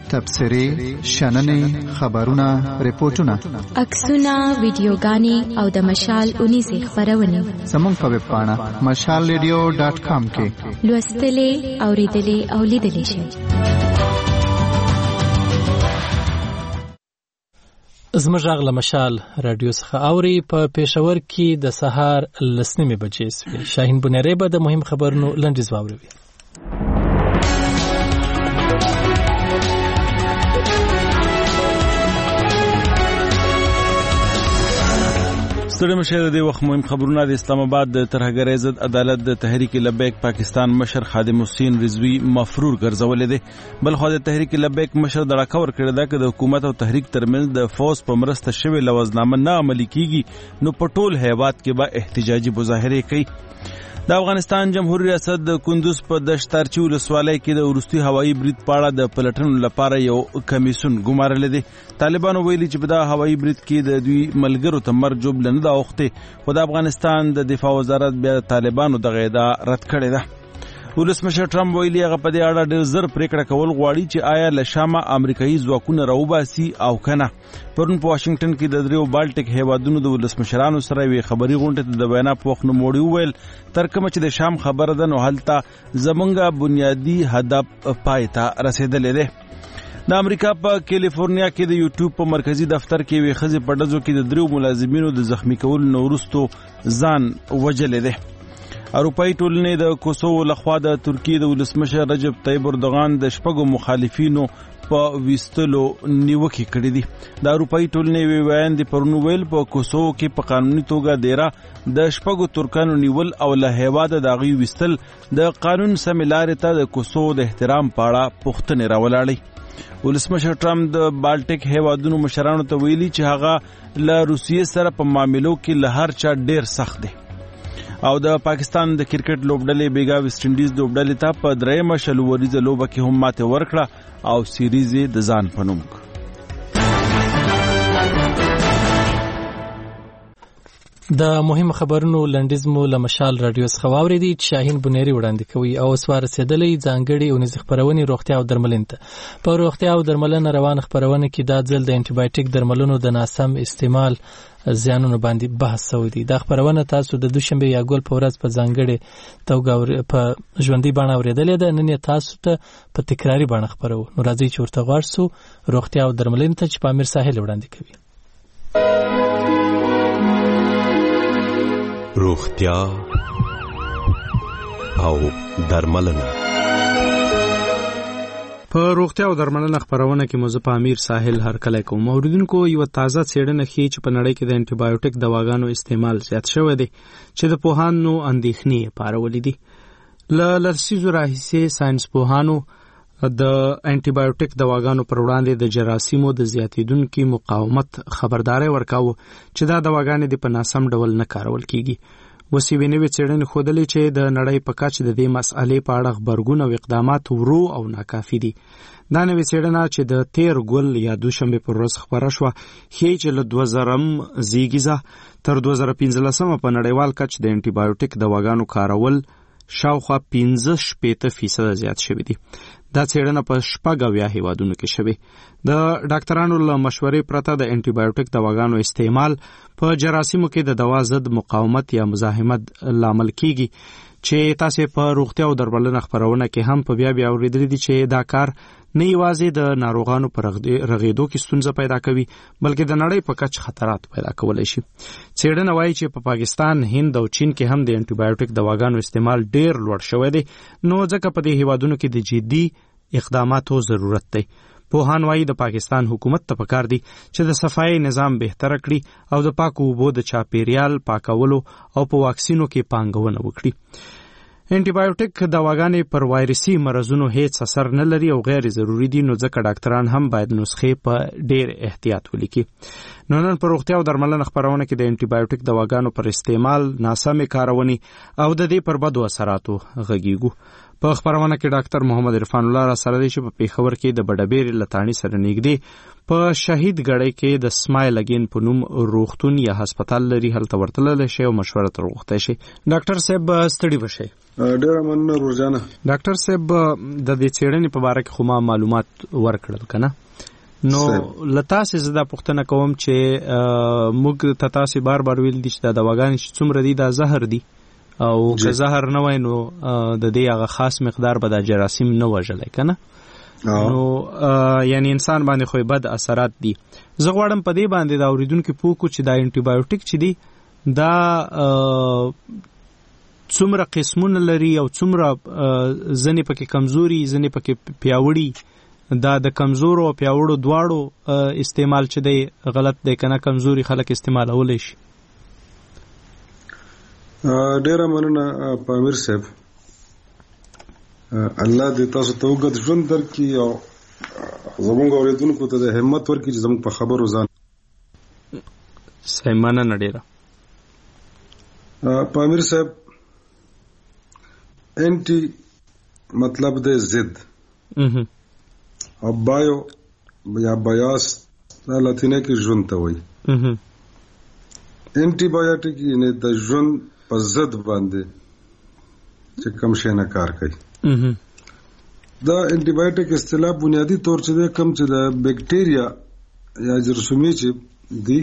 تبصرې شننې خبرونه ریپورتونه عکسونه ویډیوګانې او د مشال اونیزې خبرونه زموږ په ویب پاڼه مشال ریډیو ډاټ کام کې لوستلې اوریدلې او لیدلې شئ. زموږ غږ له مشال رادیو څخه اوري. په پېښور کې د سهار لس نیمې بجې سوې. شاهین بنیری به د مهم خبرونو لنډیز واوروي. ستړي مشه د وخت مهم خبرونه د اسلام آباد د ترهګرۍ ضد عدالت د تحریک لبیک پاکستان مشر خادم حسین رضوی مفرور ګرځولې دي. بل خو د تحریک لبیک مشر د راکور کړی دا چې د حکومت او تحریک ترمنځ د فوز په مرسته شوی لوزنامه نه عملي کیږي نو په ټول هیواد کې به احتجاجي مظاهره کوي. د افغانستان جمهوریت ریاست د کندوز په دشتارچی ولسوالۍ کې د وروستي هوایي برید په اړه د پلټنو لپاره یو کمیسون ګمارل دي. طالبانو ویلي چې په دا هوایي برید کې د دوی ملګرو ته مرګ جوړ نه دا وخت خو د افغانستان د دفاع وزارت بیا طالبانو دغه ادعا رد کړې ده. ولسمشر ټرمپ ویلي هغه په دې اړه ډېر زر پریکړه کول غواړي چې آیا له شامه امریکایي ځواکونه راوباسي او کنه. پرون په واشنگټن کې د دریو بالټیک هیوادونو د ولسمشرانو سره وی خبري غونډه ته د وینا په وخت نو موړي ویل تر کومه چې د شام خبره ده نو هلته زمونږه بنیادی هدف پای ته رسیدلې ده. د امریکا په کیلیفورنیا کې د یوټیوب په مرکزی دفتر کې وی خزي په ډزو کې د دریو ملازمینو د زخمی کول نو وروسته ځان وجلې ده. اروپایي ټولنې د کوسوو لخوا د ترکیې د ولسمشر رجب طیب اردوغان د شپږو مخالفینو په ویستلو نیوکې کړې دي. د اروپایي ټولنې وی ویان د پرونو ویل په کوسوو کې په قانوني توګه دیره د شپږو ترکانو نیول او له هیواده د غي ویستل د قانون سملارې ته د کوسوو د احترام پاړه پوښتنه راولاړي. ولسمشر ټرمپ د بالټیک هیوادونو مشرانو ته ویلي چې هغه له روسیې سره په معاملو کې له هر چا ډیر سخت دی. او د پاکستان د کرکټ لوبډلې بیګا ویسټ انډیز لوبډلې ته په درېمه شلوریزه لوبه کې هم ماته ورکړه او سیریز د ځان پنوم. د مهم خبرونو لنډیز مو له مشال رادیو څخه واوریدي چې شاهین بنیری وړاندې کوي او سوار رسیدلې ځانګړي او نږدې خبرونه روغتیا او درملنه ته. په روغتیا او درملنه روان خبرونه کې دا ځل د انټي بایوټیک درملونو د ناسم استعمال زیانونو باندې بحث شوی دی. دا خبرونه تاسو د دوشنبه یا ګول په ورځ په ځانګړي توګه په ژوندۍ باندې اوریدلې ده. نن تاسو ته په تکراری باندې خبرو نو راځي چې ورته غواړو روغتیا او درملنه ته چې په امیر ساحل وړاندې کوي. روغتیا او درملنه. په روغتیا او درملنه خبرونه کې موږ په امیر ساحل هر کله کوم اوریدونکو یو تازه څېړنه ښیي چې په نړۍ کې د انټي بایوټیک دواګانو استعمال زیات شوی دی چې د پوهانو اندېښنې پارولې دي. له لسیزو راهیسې ساينس پوهانو د انټي بایوټیک دواګانو پر وړاندې د جراثیمو د زیاتیدونکو مقاومت خبرداري ورکاوه چې دا دواګانې د په ناسم ډول نه کارول کیږي. وسیوي نوې څېړنې ښودلې چې د نړۍ په کچه د دې مسئلې په اړه خبرګون او اقدامات ورو او ناکافي دي. دا نوې څېړنه چې د تیر ګل یا دوشنبه پر ورځ خبره شوه ښیي چې له دوه زره زیږیزه تر دوه زره پنځلس په نړیوال کچه د انټي بایوټیک دواګانو کارول شاوخوا پنځه شپېته فیصد زیات شوی دی. دا څېړنه په شپږ اویا هیوادونو کې شوې. د ډاکټرانو له مشورې پرته د انټي بایوټیک دواګانو استعمال په جراثیمو کې د دوا ضد مقاومت یا مزاحمت لامل کیږي چې تاسو په روغتیا او درملنه خبرونه کې هم په بیا بیا اوریدلې دي چې دا کار نه یوازې د ناروغانو پر رغېدو کې ستونزه پیدا کوي بلکې د نړۍ په کچه خطرات پیدا کولای شي. څېړنه وایي چې په پاکستان، هند او چین کې هم د انټي بایوټیک دواګانو استعمال ډېر لوړ شوی دی نو ځکه په دې هیوادونو کې د جدي اقداماتو ضرورت دی. پوهان وایي د پاکستان حکومت ته پکار دی چې د صفایي نظام بهتر کړي او د پاکو اوبو د چاپیریال پاکولو او په واکسینو کې پانګونه وکړي. انټي بایوټیک دواګانې پر وایرسي مرزونو هیڅ اثر نه لري او غیر ضروري دي نو ځکه ډاکټران هم باید نسخې په ډېر احتیاط ولیکي. نو نن پر روغتیا او درملنه خبرونه کې د انټي بایوټیک دواګانو پر استعمال ناسمه کارونې او د دې پر بدو اثراتو غږیږو. په خبرونه کې ډاکټر محمد عرفان الله را سره دی چې په پیښور کې د بډبیر لتانی سره نږدې په شهید غړی کې د سمایل اگین په نوم روغتون یا هسپتال لري، هلته ورتلل شي او مشوره تر غوښته شي. ډاکټر صاحب ستړي بشي. ډیر مننه روزانه. ډاکټر صاحب د دې څېړنې په اړه کې خو ما معلومات ورکړل کنه، نو لتاسې زدا پوښتنه کوم چې موږ ته تاسو بار بار ویل دي چې دا دواګانې چې څومره دي دا زهر دي او که زهر نه وای نو د دې هغه خاص مقدار به د جراثیم نه وژلای کنه، نو یعنی انسان باندې خو بد اثرات دي. زه غواړم په دې باندې دا اوریدونکو پوښتنه چې دا انټي بایوټیک چې دي دا څومره قسمونه لري او څومره ځنې پکې کمزوري ځنې پکې پیاوړي، دا د کمزورو او پیاوړو دواړو استعمال چې دی غلط دی کنه، کمزوري خلک استعمالولی شي. ډیره مننه پامیر صاحب، الله دې تاسو ته وګد ژوند درکړي او زموږ اوریدونکو ته د همت ورکړي چې زموږ په خبرو ځان صحیح مننه. ډیره پامیر صاحب، انټي مطلب د ضد او بایو یا بایاس لاتینه کې ژوند ته وایي. انټي بایوټیک یعنی د ژوند په ضد باندې چې کوم شی نه کار کوي. دا انټي بایوټیک اصطلاح بنیادی طور چې کوم چې د بیکټیریا یا جرثومي چې دي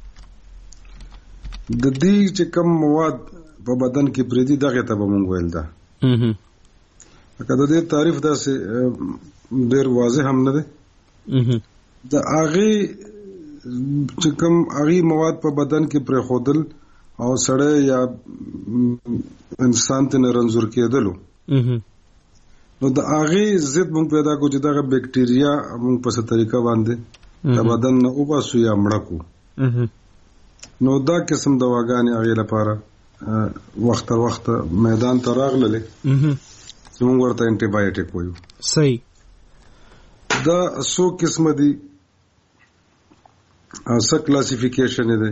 د دې چې کوم مواد په بدن کې پریدي دغه ته به مونږ ویل دا. لکه د دې تعریف داسې ډیر واضح هم نه دی. د هغې چې کوم هغې مواد په بدن کې پرېښودل او سړی یا انسان ته نه رنځور کېدلو، نو د هغې ضد مونږ پیدا کړو چې دغه بیکټیریا مونږ په څه طریقه باندې د بدن نه وباسو یا مړه کړو. نو دا قسم دواګانې هغې لپاره وخت تر وخته میدان ته راغللې چې مونږ ورته انټي بایوټیک وایو. صحیح. دا څو قسمه دي، څه کلاسیفیکیشن دی،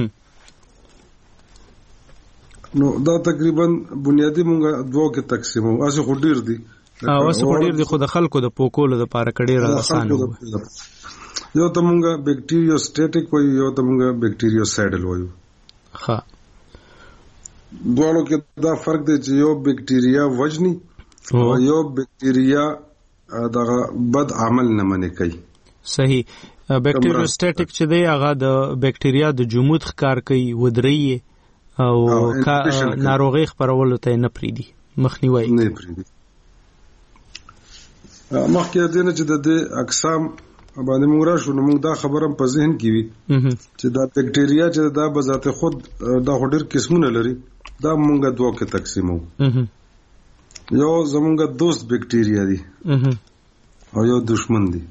نو دا تقریبا بنیادی مونږه دوه کې تقسیمو. اسه خو ډیر دي او اسه خو ډیر دي، خو د خلکو د پوکولو د پاره کډیر آسان وي. یو ته مونږه بیکټیریو سټیټیک وایو، یو ته مونږه بیکټیریو سایډل وایو. ها دوه کې دا فرق دی چې یو بیکټیریا وجنی او یو بیکټیریا دغه بد عمل نه منې کوي. صحیح. بیکټیریو سټیټیک چې دی هغه د بیکټیریا د جمود ښکار کوي، ودري او ناروغي خپرولو ته نه پریدي، مخنیوي نه پریدي. مخکې دې نه چې د دې اقسام باندې موږ راشو نو موږ دا خبره په ذهن کې وي چې دا بیکټیریا چې دا به ذات خود دا ډېر قسمونه لري. دا موږ دوه کې تقسیمو. یو زمونږ دوست بیکټیریا دي او یو دشمن دي.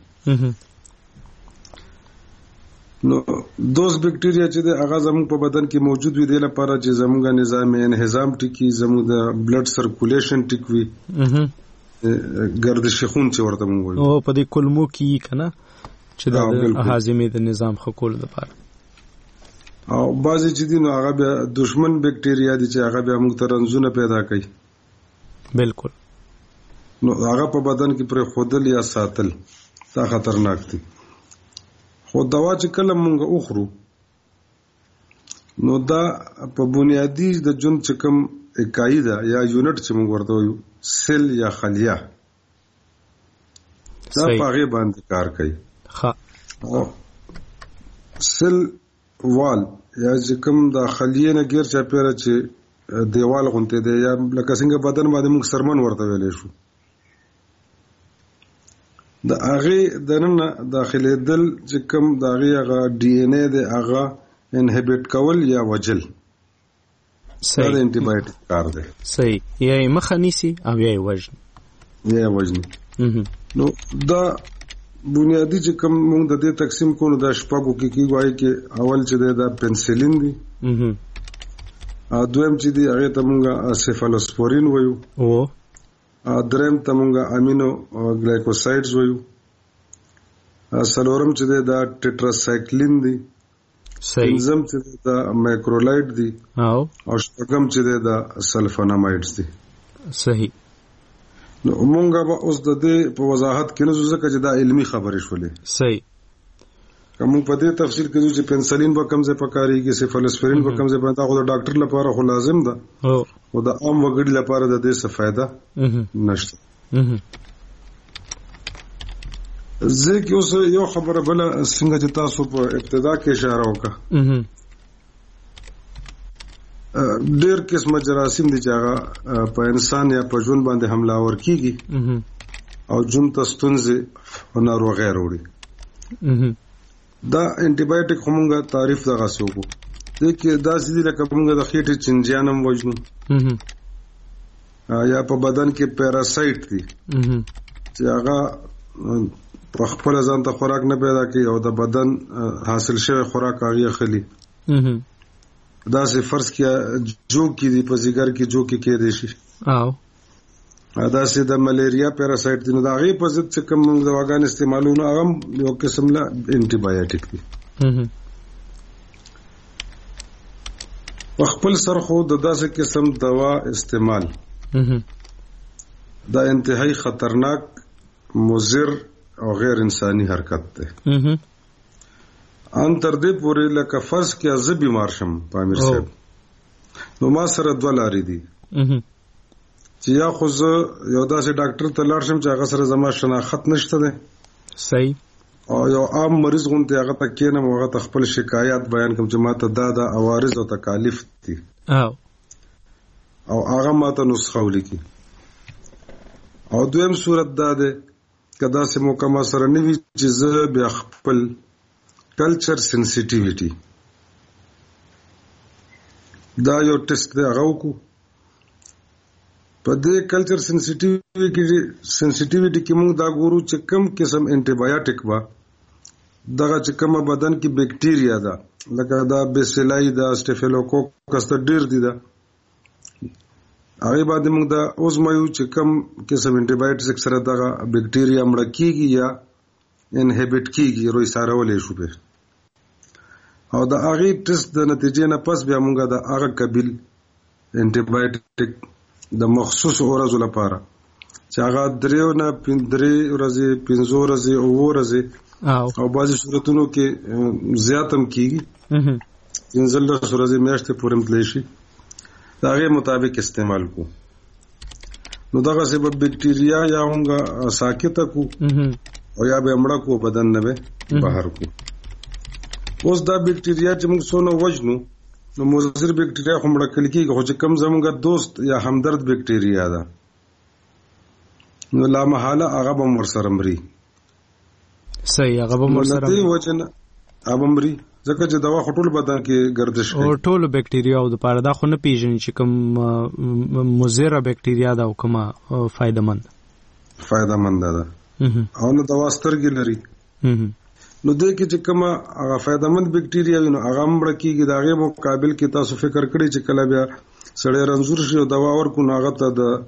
نو دوست بیکټیریا چې د هغه زموږ په بدن کې موجود وي د لپاره چې زموږ نظام انهضام ټیکي، زموږ د بلډ سرکولیشن ټیکوي، گردش خون چې ورته موږ وایو، او په دې کولمو کې کنه چې د هاضمې د نظام ښه کولو لپاره. او بعضې چې دي نو هغه بیا دشمن بیکټیریا دي چې هغه بیا موږ ته رنځونه پیدا کوي. بالکل. نو هغه په بدن کې پرې خودل یا ساتل دا خطرناک دي. خو دوا چې کله مونږ اخرو نو دا په بنیادی د جون چې کوم اکائی ده یا یونټ چې مونږ ورته وایو سیل یا خلیه، دا په هغې باندې کار کوي. سیل وال یا چې کوم د خلیې نه غیر چاپیره چې دیوال غونته دی یا لکه څنګه بدن باندې موږ سرمن ورته ویلی شو، د هغې دننه داخلي دل چې کوم د هغې هغه ډي ان اے دی هغه انهبیټ کول یا وجل، دا د انټي بایوټیک کار دی. صحیح. یا یې مخه نیسي او یا یې وژني یا یې وژني. نو دا بنیادی چې کوم موږ د دې تقسیم کوو دا شپږو کې کېږي. وایي کې اول چې دی دا پنسلین دی، دویم چې دی هغې ته مونږ سیفالوسپورین وایو، دریم ته مونږ امینو ګلایکوسایډز وایو، څلورم چې دی دا ټیټراسایکلین دی، پنځم چې دا مایکرولایډ دي او او شپږم چې دا سلفونامایډز دي. صحیح. نو مونږه به اوس د دې په وضاحت کې نه ځو ځکه چې دا علمي خبرې شولې. صحیح. کوم په دې تفصیل کې چې پنسلین به کم ځای پکاريږي، سیفالوسپرین به کم ځای پکاره، خو د ډاکټر لپاره خو لازم ده او د عام وګړي لپاره د دې څه فائدہ نشته. ځکه اوس یو خبره بل څنګه چې تاسو په ابتدا کې اشاره وکړه، ډېر قسمه جراثیم دي چې هغه په انسان یا په ژوند باندې حمله ور کیږي او ژوند ته ستونزې او ناروغۍ راوړي. دا انټي بایوټیک همغه تعریف دغه سوکو دغه داسې دي لکه موږ د خېټې چنجیانم وژنو یا په بدن کې پیراسایت دي چې هغه په خپل ځان ته خوراک نه پیدا کوي او د بدن حاصل شوی خوراک هغه خلی. دا سه فرض کیا جو کې دي په ځګر کې جو کې کې دي شي او دا سه د ملیریا پیراسایت دي. نو دا غي په ضد چې کوم دواګان استعمالونه هغه یو قسم له انټي بایوټیک دي. خپل سر خو د داسې قسم دوا استعمال دا انتهایی خطرناک، مضر او غیر انساني حرکت ده. ان تر دې پورې لکه فرض کې از بیمار شم پامیر صاحب، نو ما سره دوه لارې دي چې یا خو زه یو داسې ډاکټر ته لاړ شم چې هغه سره زما شناخت نشته ده. صحیح. او یو عام مریض غونته هغه ته کېنم او هغه ته خپل شکایت بیان کوم چې ماته دا د عوارض او تکالیف دي او او هغه ماته نسخه ولیکي. او دویم صورت دا ده کدا سه موقع سره نوي چې زه بیا خپل کلچر سنسټیویټي دا یو ټیسټ دی هغه وکړو. په دې کلچر سنسټیویټي کې سنسټیویټي کې موږ دا ګورو چې کوم قسم انټي بایوټیک با دغه چې کوم بدن کې بیکټیریا ده لکه دا بیسیلای دا سټافیلوکوکس ته ډیر دي دا هغه باندې موږ دا اوس مایو چې کوم قسم انټي بایوټیک سره دغه بیکټیریا مړ کیږي یا انهبټ کیږي روي سارولې شو به. او دا هغه ټیسټ د نتیجې نه پس بیا موږ دا هغه قبل انټي بایوټیک د مخصوص ورځو لپاره چې هغه دریو نه پندري ورځې پنځو ورځې او ورځې او بعضی صورتونو کې زیاتم کیږي انزل ورځې میاشتې پورې متلی شي دا هغه مطابق استعمال کو. نو دغه سبب بیکټیریا یا هغه ساکته کو او یا به امړه کو بدن نه به بهر کو. اوس دا بیکټیریا چې موږ سونه وژنو نو مضر بیکټیریا هم مړه کړي کیږي خو چې کم زموږ دوست یا همدرد بیکټیریا ده نو لا محاله هغه به مر سره مري. صحیح. هغه به مر سره مري وجنه هغه مري ځکه چې دوا خټول بدن کې گردش کوي او ټول بیکټیریا او د پاره دا خو نه پیژني چې کوم مضر بیکټیریا دا او کومه فائدمند فائدمند ده او نو دوا سترګې لري. نو دې کې چې کومه هغه فائدمند بیکټیریا وي نو هغه مړ کیږي دا غي مقابل کې تاسو فکر کړی چې کله بیا سړی رنځور شي او دوا ورکو نو هغه ته د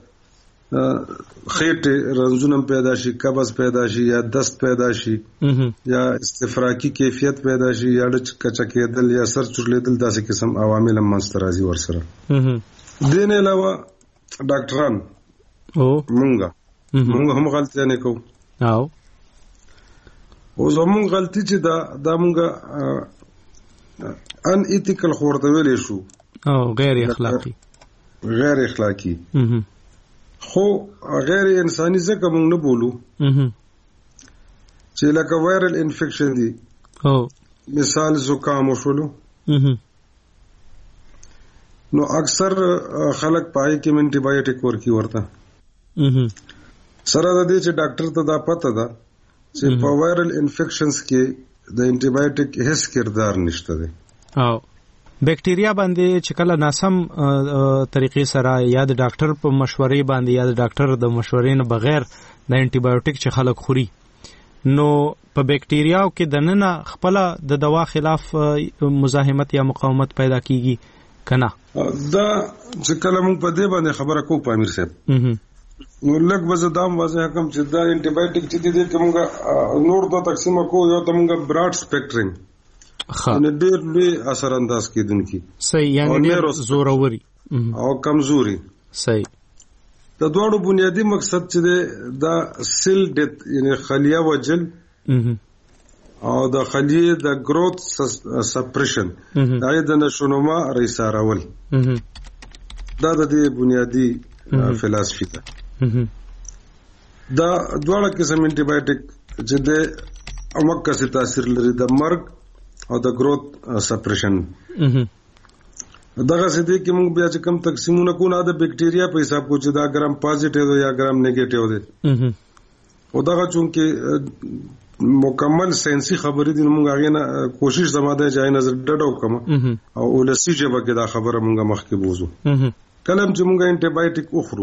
خېټه رنځونه پیدا شي، قبض پیدا شي یا دست پیدا شي یا استفراقی کیفیت پیدا شي یا د کچکېدل یا سر چورلیدل داسې قسم عوامل هم منځته راځي ورسره. دین علاوه ډاکټران او مونږه مونږ هم غلطي نه کوو او او زموږ غلطي چې دا دا مونږه ان ایتیکل خورته ویلې شو او غیر اخلاقی غیر اخلاقی خو غیر انساني ځکه موږ نه بولو چې لکه وایرل انفیکشن دي او مثال زکام وشولو نو اکثر خلک پای کې منټي بایوټیک ورکی ورته سره د دې چې ډاکټر ته دا پته ده چې په وایرل انفیکشنز کې د انټي بایوټیک هیڅ کردار نشته دی. او بیکټیریا باندې چې کله ناسم طریقې سره یا د ډاکټر په مشورې باندې یا د ډاکټر د مشورې نه بغیر د انټي بایوټیک چې خلک خوري نو په بیکټیریاو کې د نن خپل د دوا خلاف مزاحمت یا مقاومت پیدا کیږي کنه. دا چې کله موږ په دې باندې خبره کوو پامیر صاحب نو لږ به زدام واضح کوم چې دا انټي بایوټیک چې دې کې موږ نور دوه تقسیم کوو. یو ته موږ براډ سپیکټرم نو ډېر لوی اثر انداز کېدونکي صحیح یعنی ډېر زوروري او کمزوري. صحیح. د دوړو بنیادی مقصد چې دی دا سیل ډیت یعنی خلیه وجل او د خلیه د گروث سپریشن دا د نشونما ریسارول دا د دې بنیادی فلسفي ده. دا دوړه قسم انټي بایوټیک چې د امکه سي تاثیر لري د مرګ او د گروث سپریشن. دغه سدي کې موږ بیا چې کم تقسیمونه کو نه د بکټیریا په حساب کو چې دا ګرام پازیټیو یا ګرام نیگیټیو دي او دغه چونکه مکمل ساينسي خبرې دي موږ هغه نه کوشش زماده ځای نظر ډډو کوم او ولسی چې بګه دا خبره موږ مخکې بوزو کلم چې موږ انټي بایوټیک اخرو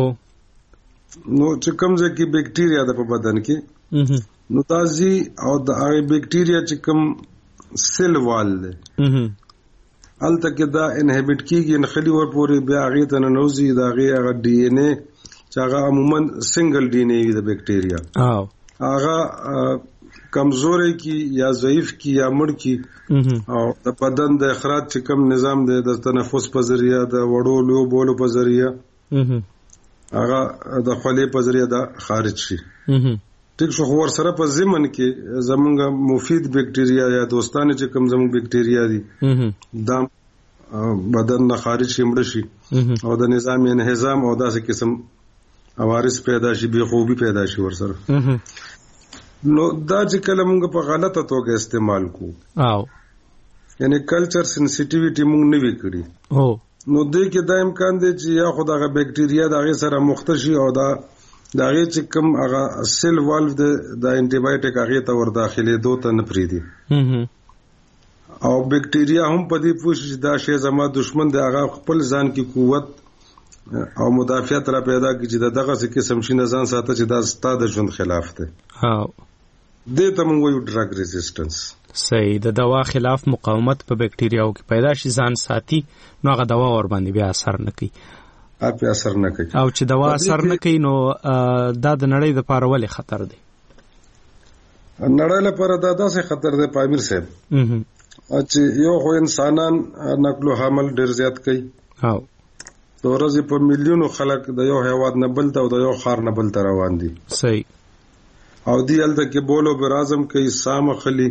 نو چې کوم ځکه بکټیریا د په بدن کې نو تازي او د هغه بکټیریا چې کوم سیل وال دی الته کې دا انهبټ کیږي نخلي ور پورې بیا هغه ته نوځي دا هغه ډي ان اے چې هغه عموما سنگل ډي ان اے د بکټیریا او هغه کمزوري کی یا ضعیف کی یا مړ کی او د بدن د اخراج چې کوم نظام دی د تنفس په ذریعہ د وړو لو بولو په ذریعہ هغه د خولې په ذریعہ دا خارج شي. ټیک شو ور سره په ضمن کې زمونږ مفید بکټیریا یا دوستانه چې کوم زمونږ بکټیریا دي دا بدن نه خارج شي مړ شي او د نظام انهضام او داسې قسم عوارض پیدا شي بے خوبي پیدا شي ور سره نو دا چې کله موږ په غلطه توګه استعمال کو او یعنی کلچر سنسټیویټي موږ نه وکړي هو نو دې کې دا امکان دی چې یا خدای بکټیریا دا غي سره مختشي او دا دا غي چې کوم هغه سیل والف د د انټي بایوټیک هغه ته ور داخلي دوته نه پریدي او بکټیریا هم په دې پوښتنه دا شی زما دشمن دی هغه خپل ځان کې قوت او مدافعت را پیدا کړي چې دغه څه قسم شي نه ځان ساته چې دا ستاده ژوند خلاف دی. ها دې ته موږ وایو ډرګ ریزिस्टنس. صحیح. د دوا خلاف مقاومت په بکټیریاو کې پیدا شي ځان ساتي نو هغه دوا ور باندې بیا اثر نه کوي. اپ اثر نه کوي او چې دوا اثر نه کوي نو دا د نړۍ د لپاره ولې خطر دی؟ نړۍ لپاره دا داسې خطر دی پامیر صاحب چې یو خو انسانان نقل و حمل ډیر زیات کوي او د ورځې په میلیونو خلک د یو هیواد نه بل ته او د یو ښار نه بل ته روان دي. صحیح. او دی هلته کې بولو برازم کوي سام خلی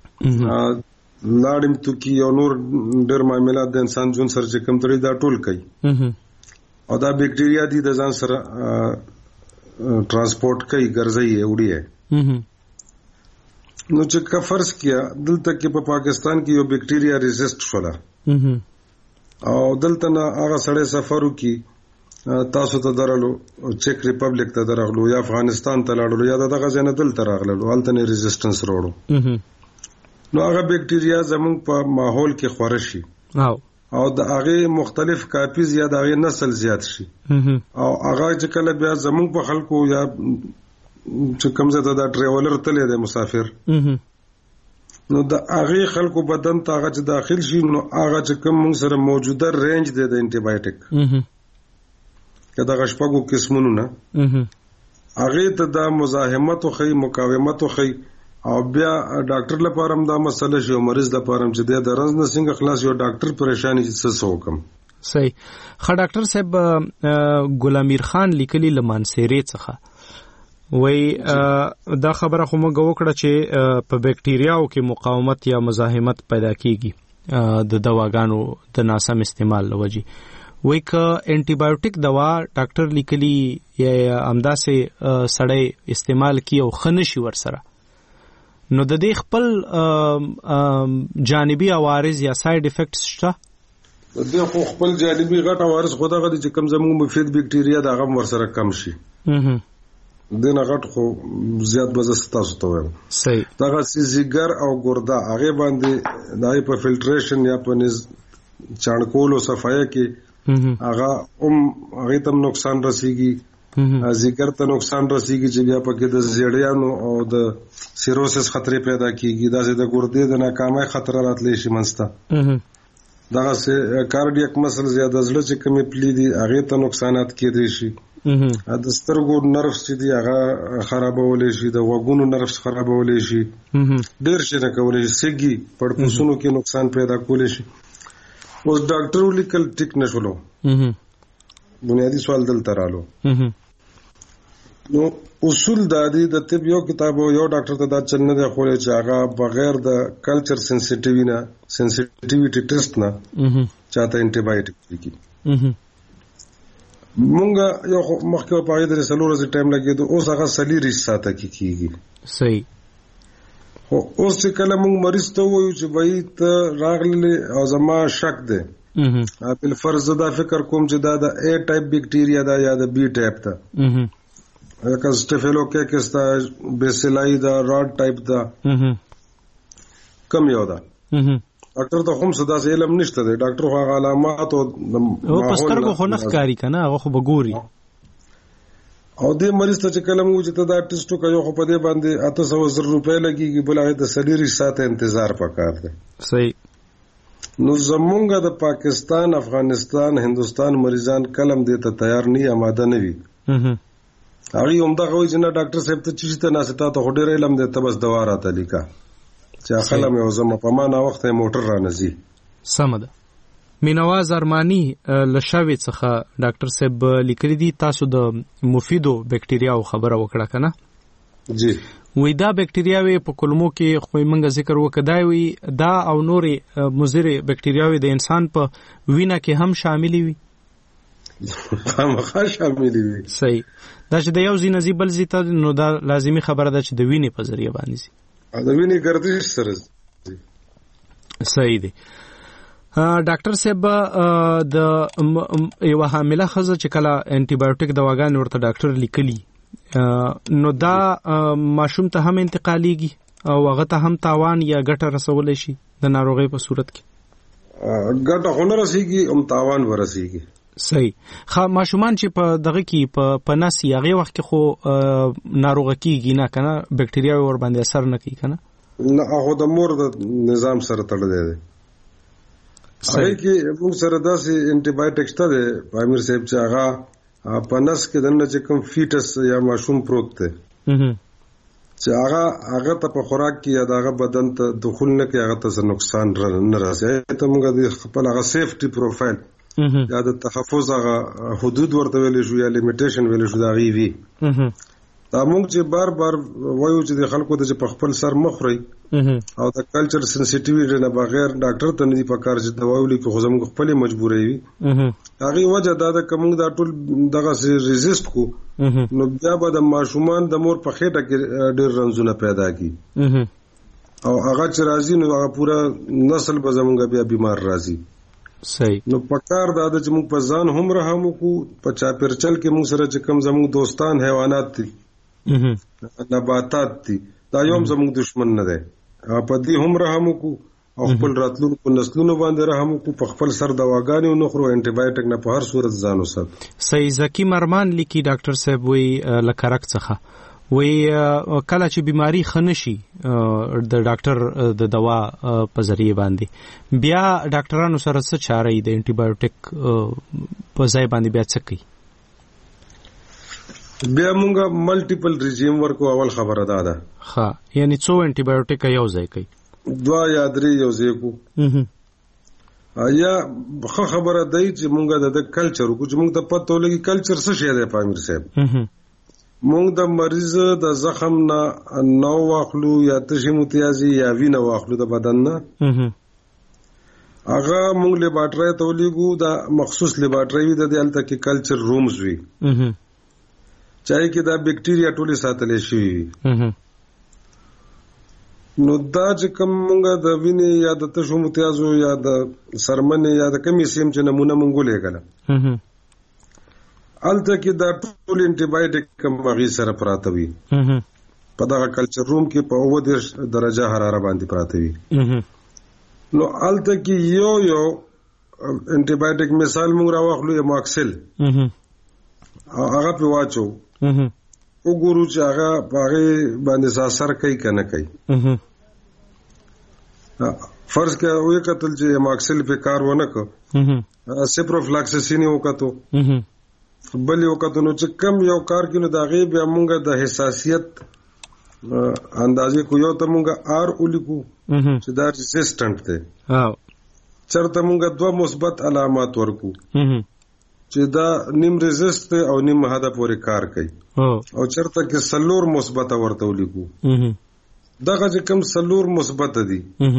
لاړم تو کې یو نور ډیر معاملات د انسان جون سره چې کوم تړي دا ټول کوي او دا بکټیریا دي د ځان سره ترانسپورت کوي ګرځي وړي نو چې کا فرض کیا دلته کې په پاکستان کې یو بکټیریا ریزिस्ट شولا او دلته نه هغه سړی سفر وکي تاسو ته درلو چک ریپبلیک ته درغلو یا افغانستان ته لاړو یا دغه ځنه دلته راغلو هلته نه ریزिस्टنس وروړو نو هغه بکټیریا زموږ په ماحول کې خورشي او او د هغه مختلف کاپیز یا د هغه نسل زیات شي او هغه چې کله بیا زموږ په خلکو یا چې کوم ځای ته دا ټریولر تللی دی مسافر نو د هغه خلکو بدن ته هغه چې داخل شي نو هغه چې کوم موږ سره موجوده رینج دی د انټي بایوټیک کدا غشپغو قسمونو نه هغه ته د مزاحمت او خی مقاومت او خی او بیا ډاکټر لپاره هم دا مسله شي او مریض لپاره هم چې د رنځ نه څنګه خلاص یو ډاکټر پریشانی څه سوکم. صحیح. خا ډاکټر صاحب ګلامیر خان لیکلی لمانسيري څخه وای دا خبره خو موږ وکړه چې په بکټیریاو کې مقاومت یا مزاحمت پیدا کیږي د دواګانو د ناسم استعمال لوجي وای ک انټي بایوټیک دوا ډاکټر لیکلی یا امداسه سړی استعمال کی او خنشي ور سره نو د دې خپل جانبي عوارض یا ساید افیکټس شته؟ د دې خو خپل جانبي غټ عوارض خو دغه چې کوم زموږ مفید بکټیریا د هغه ور سره کم شي دنه غټ خو زیات بزست تاسو ته وایم. صحیح. دغه سیزیګر او ګردا هغه باندې دای په فلټریشن یا په نس چانکول او صفایه کې هغه هم هغه تم نقصان رسیږي ذکر ته نقصان رسیږي چې بیا پکې د زیړیانو او د سیروسس خطرې پیدا کیږي دا چې د ګردې د ناکامۍ خطر راتلی شي منځته دغه سه کارډیاک مسل زیاده زړه چې کمی پلی دي هغه ته نقصانات کېدای شي د سترګو نرفس چې دی هغه خرابولی شي، د غوږونو نرفس خرابولی شي، ډېر شي نه کولی شي، سږي پړپوسونو کې نقصان پیدا کولی شي. اوس ډاکټر ولیکل ټیک نه شولو، بنیادي سوال دلته رالو. نو اصول دا دی د طب یو کتاب یو ډاکټر ته دا چل نه دی خولی چې هغه بغیر د کلچر سنسیټیوی نه سنسیټیویټي ټیسټ نه چاته انټي بایوټیک لیکي. مونږه یو مخکې په هغې درې څلور ورځې ټایم لګېدو، اوس هغه څلېرویشت ساعته کې کېږي. صحیح. خو اوس چې کله مونږ مریض ته ووایو چې بهی ته راغلی او زما شک دی، بالفرض زه دا فکر کوم چې دا د اے ټایپ بیکټیریا ده یا د بی ټایپ ده، لکه سټیفیلوکیکس ده، بیسیلای ده، راډ ټایپ ده، کم یو ده. ډاکټر ته هم څه داسې علم نشته دی، ډاکټر خو هغه علامات او په سترګو خو نه ښکاري که نه، هغه خو به ګوري. او دې مریض ته چې کله موږ چې ته دا ټیسټ وکړه یو خو په دې باندې اته سوه زر روپۍ لګېږي، بل هغې ته څلېرویشت ساعته انتظار پکار دی. صحیح. نو زمونږ د پاکستان، افغانستان، هندوستان مریضان کلم دې ته تیار نه آماده نه وي. هغوی همدغه وایي چې نه ډاکټر صاحب ته چې ته ناستې تا ته خو ډېر علم دی، ته بس دوا راته لیکه چې اخله مې وزمه په ما ناوخته یې موټر رانه ځي. سمه ده. مینواز ارماني له شاوې څخه ډاکټر صاحب لیکلي دي تاسو د مفیدو بکټریاو خبره وکړه که نه؟ جی. وی دا بکټریاوې په کلمو کې خو موږ ذکر وکړه، دا وی دا او نورې مضرې بکټریاوې د انسان په وینه کې هم شاملې وي؟ خامخا شاملې وي. صحیح. دا چې د یو ځای نه ځي بل ځای ته، نو دا لازمي خبره ده چې د وینې په ذریعه باندې ځي. د وینې گردش سره. صحیح دی. ډاکټر صاحب د یوه حامله ښځه چې کله انټي بایوټیک دواګانې ورته ډاکټر لیکلي، نو دا ماشوم ته هم انتقالیږي او هغه ته هم تاوان یا ګټه رسولی شي د ناروغۍ په صورت کې؟ ګټه خو نه رسېږي، هم تاوان به رسېږي. صحیح. ښه، ماشومان چې په دغه کې په نس یې هغې وخت کې خو ناروغه کېږي نه که نه، بکټریاوې ور باندې اثر نه کوي که نه؟ نه، هغه د مور د نظام سره تړلی دی. هغې کې موږ سره داسې انټي بایوټیک شته دی امیر صاحب چې هغه په نس کې دننه چې کوم فیټس یا ماشوم پروت دی چې هغه هغه ته په خوراک کې یا د هغه بدن ته دخول نه کوي، هغه ته څه نقصان نه رسي. ته موږ د خپل هغه سیفټي پروفایل یا د تحفظ هغه حدود ورته ویلی شو یا لیمیټیشن ویلی شو، د هغې وي. دا موږ چې بار بار وایو چې د خلکو ته چې په خپل سر مه خورئ او د کلچر سنسیټیویټي نه بغیر ډاکټر ته نه دي پکار چې دوا ولیکي، خو زموږ خپلې مجبورۍ وي. هغې وجه دا ده که موږ دا ټول دغسې ریزیسټ کړو نو بیا به د ماشومان د مور په خېټه کې ډېر رنځونه پیدا کړي او هغه چې راځي نو هغه پوره نسل به زموږ بیا بیمار راځي. صحیح. نو پکار دا ده چې موږ په ځان هم رحم وکړو، په چاپېرچل کې موږ سره چې کوم زموږ دوستان حیوانات دي، نباتات دي، دا یو هم زموږ دشمن نه دی. په دې هم رحم وکړو او خپل راتلونکو نسلونو باندې رحم وکړو، په خپل سر دواګانې ونه خورو، انټي بایوټیک نه په هر صورت ځان وساتو. صحیح. ذکي مرمان لیکي ډاکټر صاحب وی له کرک څخه وی کله چې بیماری ښه نشي د ډاکټر د دوا په ذریعه باندې بیا ډاکټرانو سره څه چاره یې د انټي بایوټیک په ځای باندې بیا څه کوي؟ بیا مونږه ملټیپل ریژیم ورکو. اول خبره دا ده ښه، یعنی څو انټي بایوټیک یو ځای کوي؟ دوا یا درې یو ځای کو. یا ښه خبره دی چې مونږه د کلچر وکړو چې مونږ ته پته ولګي کلچر څه شی دی. پامیر صاحب مونږ د مریض د زخم نه نو واخلو یا تشې متیازي یا وینه واخلو د بدن نه، هغه مونږ لیبارټرۍ ته ولېږو، دا مخصوص لیبارټرۍ وي، د دې هلته کې کلچر رومز وي چای کې دا بکټیریا ټولې ساتلې شوي وي. نو دا چې کوم مونږ د وینې یا د تشو متیازو یا د سرمنې یا د کمې سیم چې نمونه مونږ ولېږله، هلته کې دا ټول انټي بایوټیک کوم هغې سره پراته وي، په دغه کلچر روم کې په اووه دېرش درجه حراره باندې پراته وي. نو هلته کې یو یو انټي بایوټیک مثال مونږ راواخلو ایماکسل، هغه پې واچو، وګورو چې هغه په هغې باندې اثر کوي که نه کوي. فرض که ویې کتل چې ایماکسل پې کار ونه کړ، سپروفلاکسسین یې وکتو، بل یو کتنو چې کم یو کار کینو دا غي بیا مونږه د حساسیت اندازې کو یو ته مونږه آر ولیکو چې دا ریزिस्टنٹ دی ها چرته مونږه دوه مثبت علامات ورکو چې دا نیم ریزिस्ट او نیم هدا پورې کار کوي او چرته کې سلور مثبت ورته ولیکو دغه چې کم سلور مثبت دي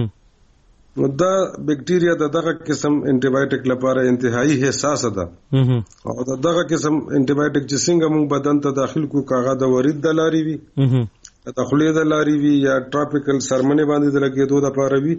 نو دا بیکټیریا د دغه قسم انټي بایوټیک لپاره انتهایی حساس ده او دا دغه قسم انټي بایوټیک چې څنګه موږ بدن ته داخل کو کاغه د ورید د لاري وي د خولې د لاري وي یا ټراپیکل سرمنه باندې د لګېدو د لپاره وي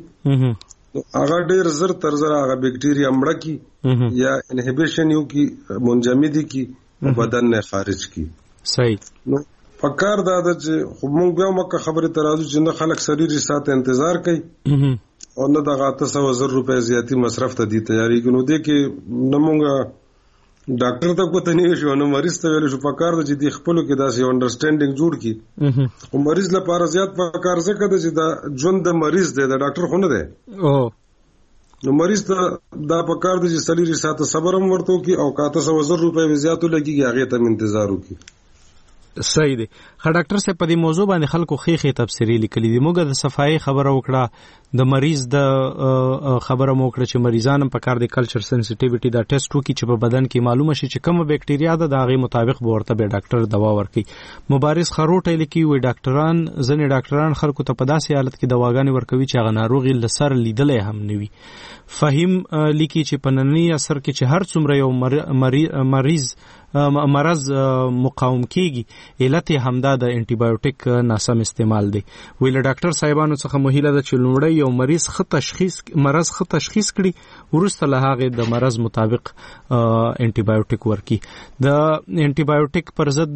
هغه ډیر زر تر زر هغه بیکټیریا مړه کی یا انهبیشن یو کی منجمدي کی بدن نه خارج کی صحیح نو فکر دا چې موږ بیا مکه خبره ترازو چې نه خلک سریری ساته انتظار کوي او نه دغه تاسو زر روپے زیاتی مصرف ته دي تیاری کینو دي کې نمونګه ډاکټر ته کوته نه شو نو مریض ته ویل شو پکار د دې خپل کې داسې انډرستانډینګ جوړ کی او مریض لپاره زیات پکار څه کده چې دا ژوند د مریض دی د ډاکټر خو نه دی او نو مریض ته دا پکار دی چې سلیری ساته صبر هم ورته کی او کا تاسو زر روپے زیاتو لګي هغه ته انتظار وکي صحیح دی. خا ډاکټر صاحب په دې موضوع باندې خلکو خېخې تفسیری لیکلي دي. موږ د صفایي خبره وکړه، د مریض د خبره مو وکړه چې مریضان په کار د کلچر سنسټیویټي دا ټیسټ وکړي چې په بدن کې معلومه شي چې کومه بکټیریا ده، د هغې مطابق به ورته به ډاکټر دوا ورکړي. مبارز خروټی لیکي وایي ډاکټران ځینې ډاکټران خلکو ته په داسې حالت کې دواګانې ورکوي چې هغه ناروغي له سر لیدلی هم نه وي. فهیم لیکي چې په ننني عصر کې چې هر څومره یو مریض مرض مقاوم کیږي، علت همدا د انټي بایوټیک ناسم استعمال دی. ویل ډاکټر صاحبانو څخه مهیله ده چې لومړی یو مریض ښه تشخیص مرض ښه تشخیص کړي، وروسته له هغې د مرض مطابق انټي بایوټیک ورکړي. د انټي بایوټیک پر ضد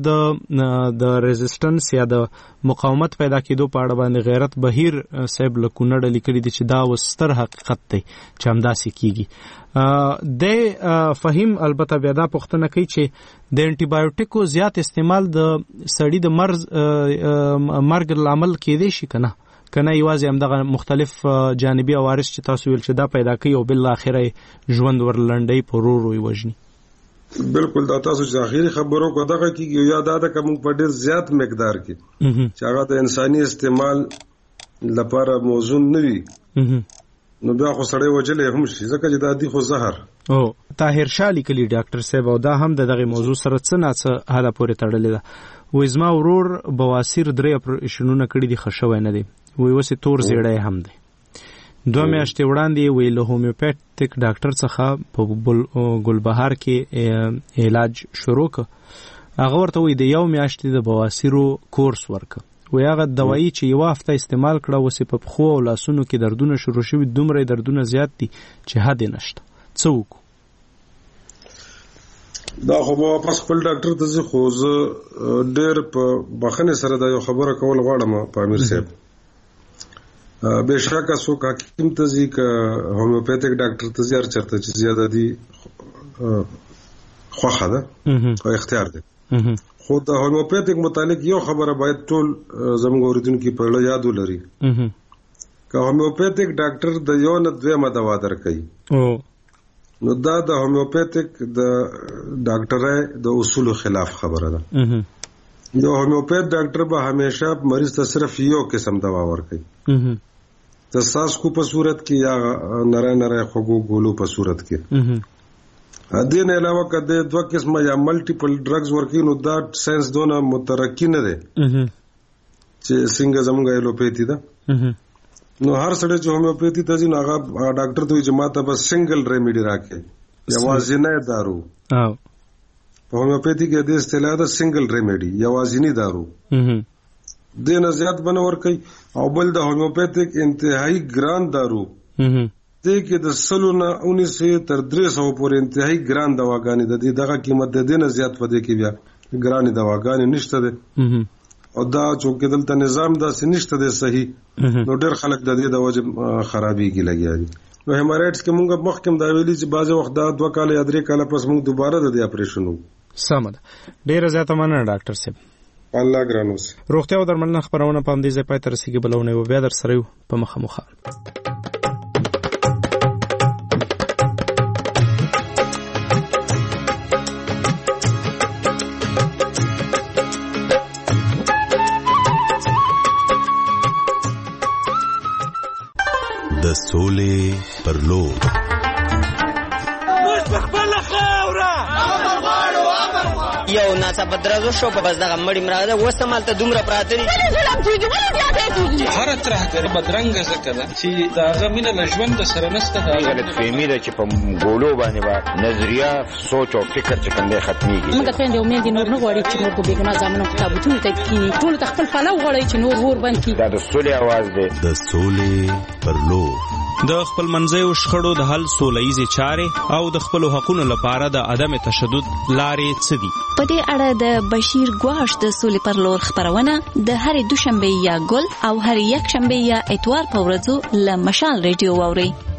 د ریزسټنس یا د مقاومت پیدا کېدو په اړه باندې غیرت بهیر صاحب له کونړه لیکلي دي چې دا اوس ستر حقیقت دی چې همداسې کیږي. د فهیم البته بیا دا پوښتنه کوي چې د انټي بایوټیکو زیات استعمال د سړي د مرض مرګ لامل کېدی شي کنه کنه یوازې همدغه مختلف جانبي عوارض چې تاسو ویل چې دا پیدا کوي او بل اخره ژوند ورلنډي پرور وي وژني. بالکل دا تاسو چې اخیری خبرو کو دغه کیږي یا دا د کوم په ډیر زیات مقدار کې چې هغه د انساني استعمال لپاره موزون نه وي نو بیا خو سړی وجلې هم شي ځکه چې دا دی خو زهر. او طاهر شاه لیکلي ډاکټر صاحب او دا هم د دغه موضوع سره څه نه څه حاله پورې تړلې ده. وایي زما ورور بواسیر درې اپریشنونه کړي دي، ښه شوی نه دی. وایي اوس یې تور زیړی هم دی. دوه میاشتې وړاندې وایي له هومیوپیتیک ډاکټر څخه په ګلبهار کې علاج شروع کړ. هغه ورته وایي د یو میاشتې د بواسیرو کورس ورکړه. وی هغه دوایی چې یو هفته استعمال کړه اوس په پښو او لاسونو کې دردونه شروع شوي، دومره دردونه زیات دي چې حد نشته. څه وکړو؟ دا خو به واپس خپل ډاکټر ته ځي، خو زه ډېر په بخښنې سره دا یو خبره کول غواړم په امیر صاحب. بېشکه څوک حکیم ته ځي که هومیوپیتیک ډاکټر ته ځي، هر چېرته چې زیاده دي خوښه ده او اختیار دی. خو د هومیوپیتیک متعلق یو خبره باید ټول زموږ اوریدونکي په اړه یاد ولري که هومیوپیتیک ډاکټر د یو نه دویمه دوا درکوي نو دا د هومیوپیتیک د ډاکټرۍ د اصولو خلاف خبره ده. یو هومیوپیت ډاکټر به همیشه مریض ته صرف یو قسم دوا ورکوي، د ساسکو په صورت کې یا نری نری خوږو ګولو په صورت کې. دې نه علاوه کده دوه قسمه یا ملټیپل ډرګز ورکي نو دا ساينس دونه مترقی نه ده چې څنګه زموږ ایلوپیتي ده. نو هر سړی چې هومیوپیتي ته ځي نو هغه ډاکټر ته چې ماته بس سنگل ریمیډي راکړي، یوازینی دارو. په هومیوپیتي کې د اصطلاح ده سنگل ریمیډي، یوازینی دارو. دې نه زیات بنه ورکي. او بل د هومیوپیتیک انتهایی ګران دارو دې کې د سلو نه اونیس تر درې سوه پورې انتهایی ګران دواګانې د دې دغه قیمت د دې نه زیات په دې کې بیا ګرانې دواګانې نشته ده. او دا چې دلته نظام داسې نشته ده صحیح، نو ډېر خلک د دې د وجه خرابېږي لګیا دي. نو هیمارایډس کې مونږ مخکې دا ویلي چې بعضې وخت دا دوه کاله یا درې کاله پس مونږ دوباره د دې اپریشن وکړو. سمه ده، ډېره زیاته مننه ډاکټر صاحب. الله ګران اوسي. روغتیا او درملنه خپرونه په همدې ځای پای ته رسېږي. بله اونۍ به بیا در سره یو په مخامخ. او ناڅاپه درز شو په بس دغه مړی مراده وسمالته دومره پراته دي هر ترهګر بدرنګ ځکه ده چې داغه مینه له ژوند سره نسته دا غلط فهمي ده چې په ګولو باندې با نظریه سوچ او فکر چې کومه ختميږي موږ ته د امید نور نه غواړي چې نور کو بیګنا ځامنو کتابونه ته کینی ټول خپل فلو غواړي چې نور ور باندې کی دا د سولې आवाज ده د سولې پر لور د خپل منځیو شخړو د حل سولهییزې چارې او د خپلو حقونو لپاره د عدم تشدد لارې څه دي؟ په دې اړه د بشیر ګواش د سولې پر لور خبرونه د هرې دوشنبه یا ګل او هرې یک شنبه یا اتوار په ورځو له مشال ریډیو واوري.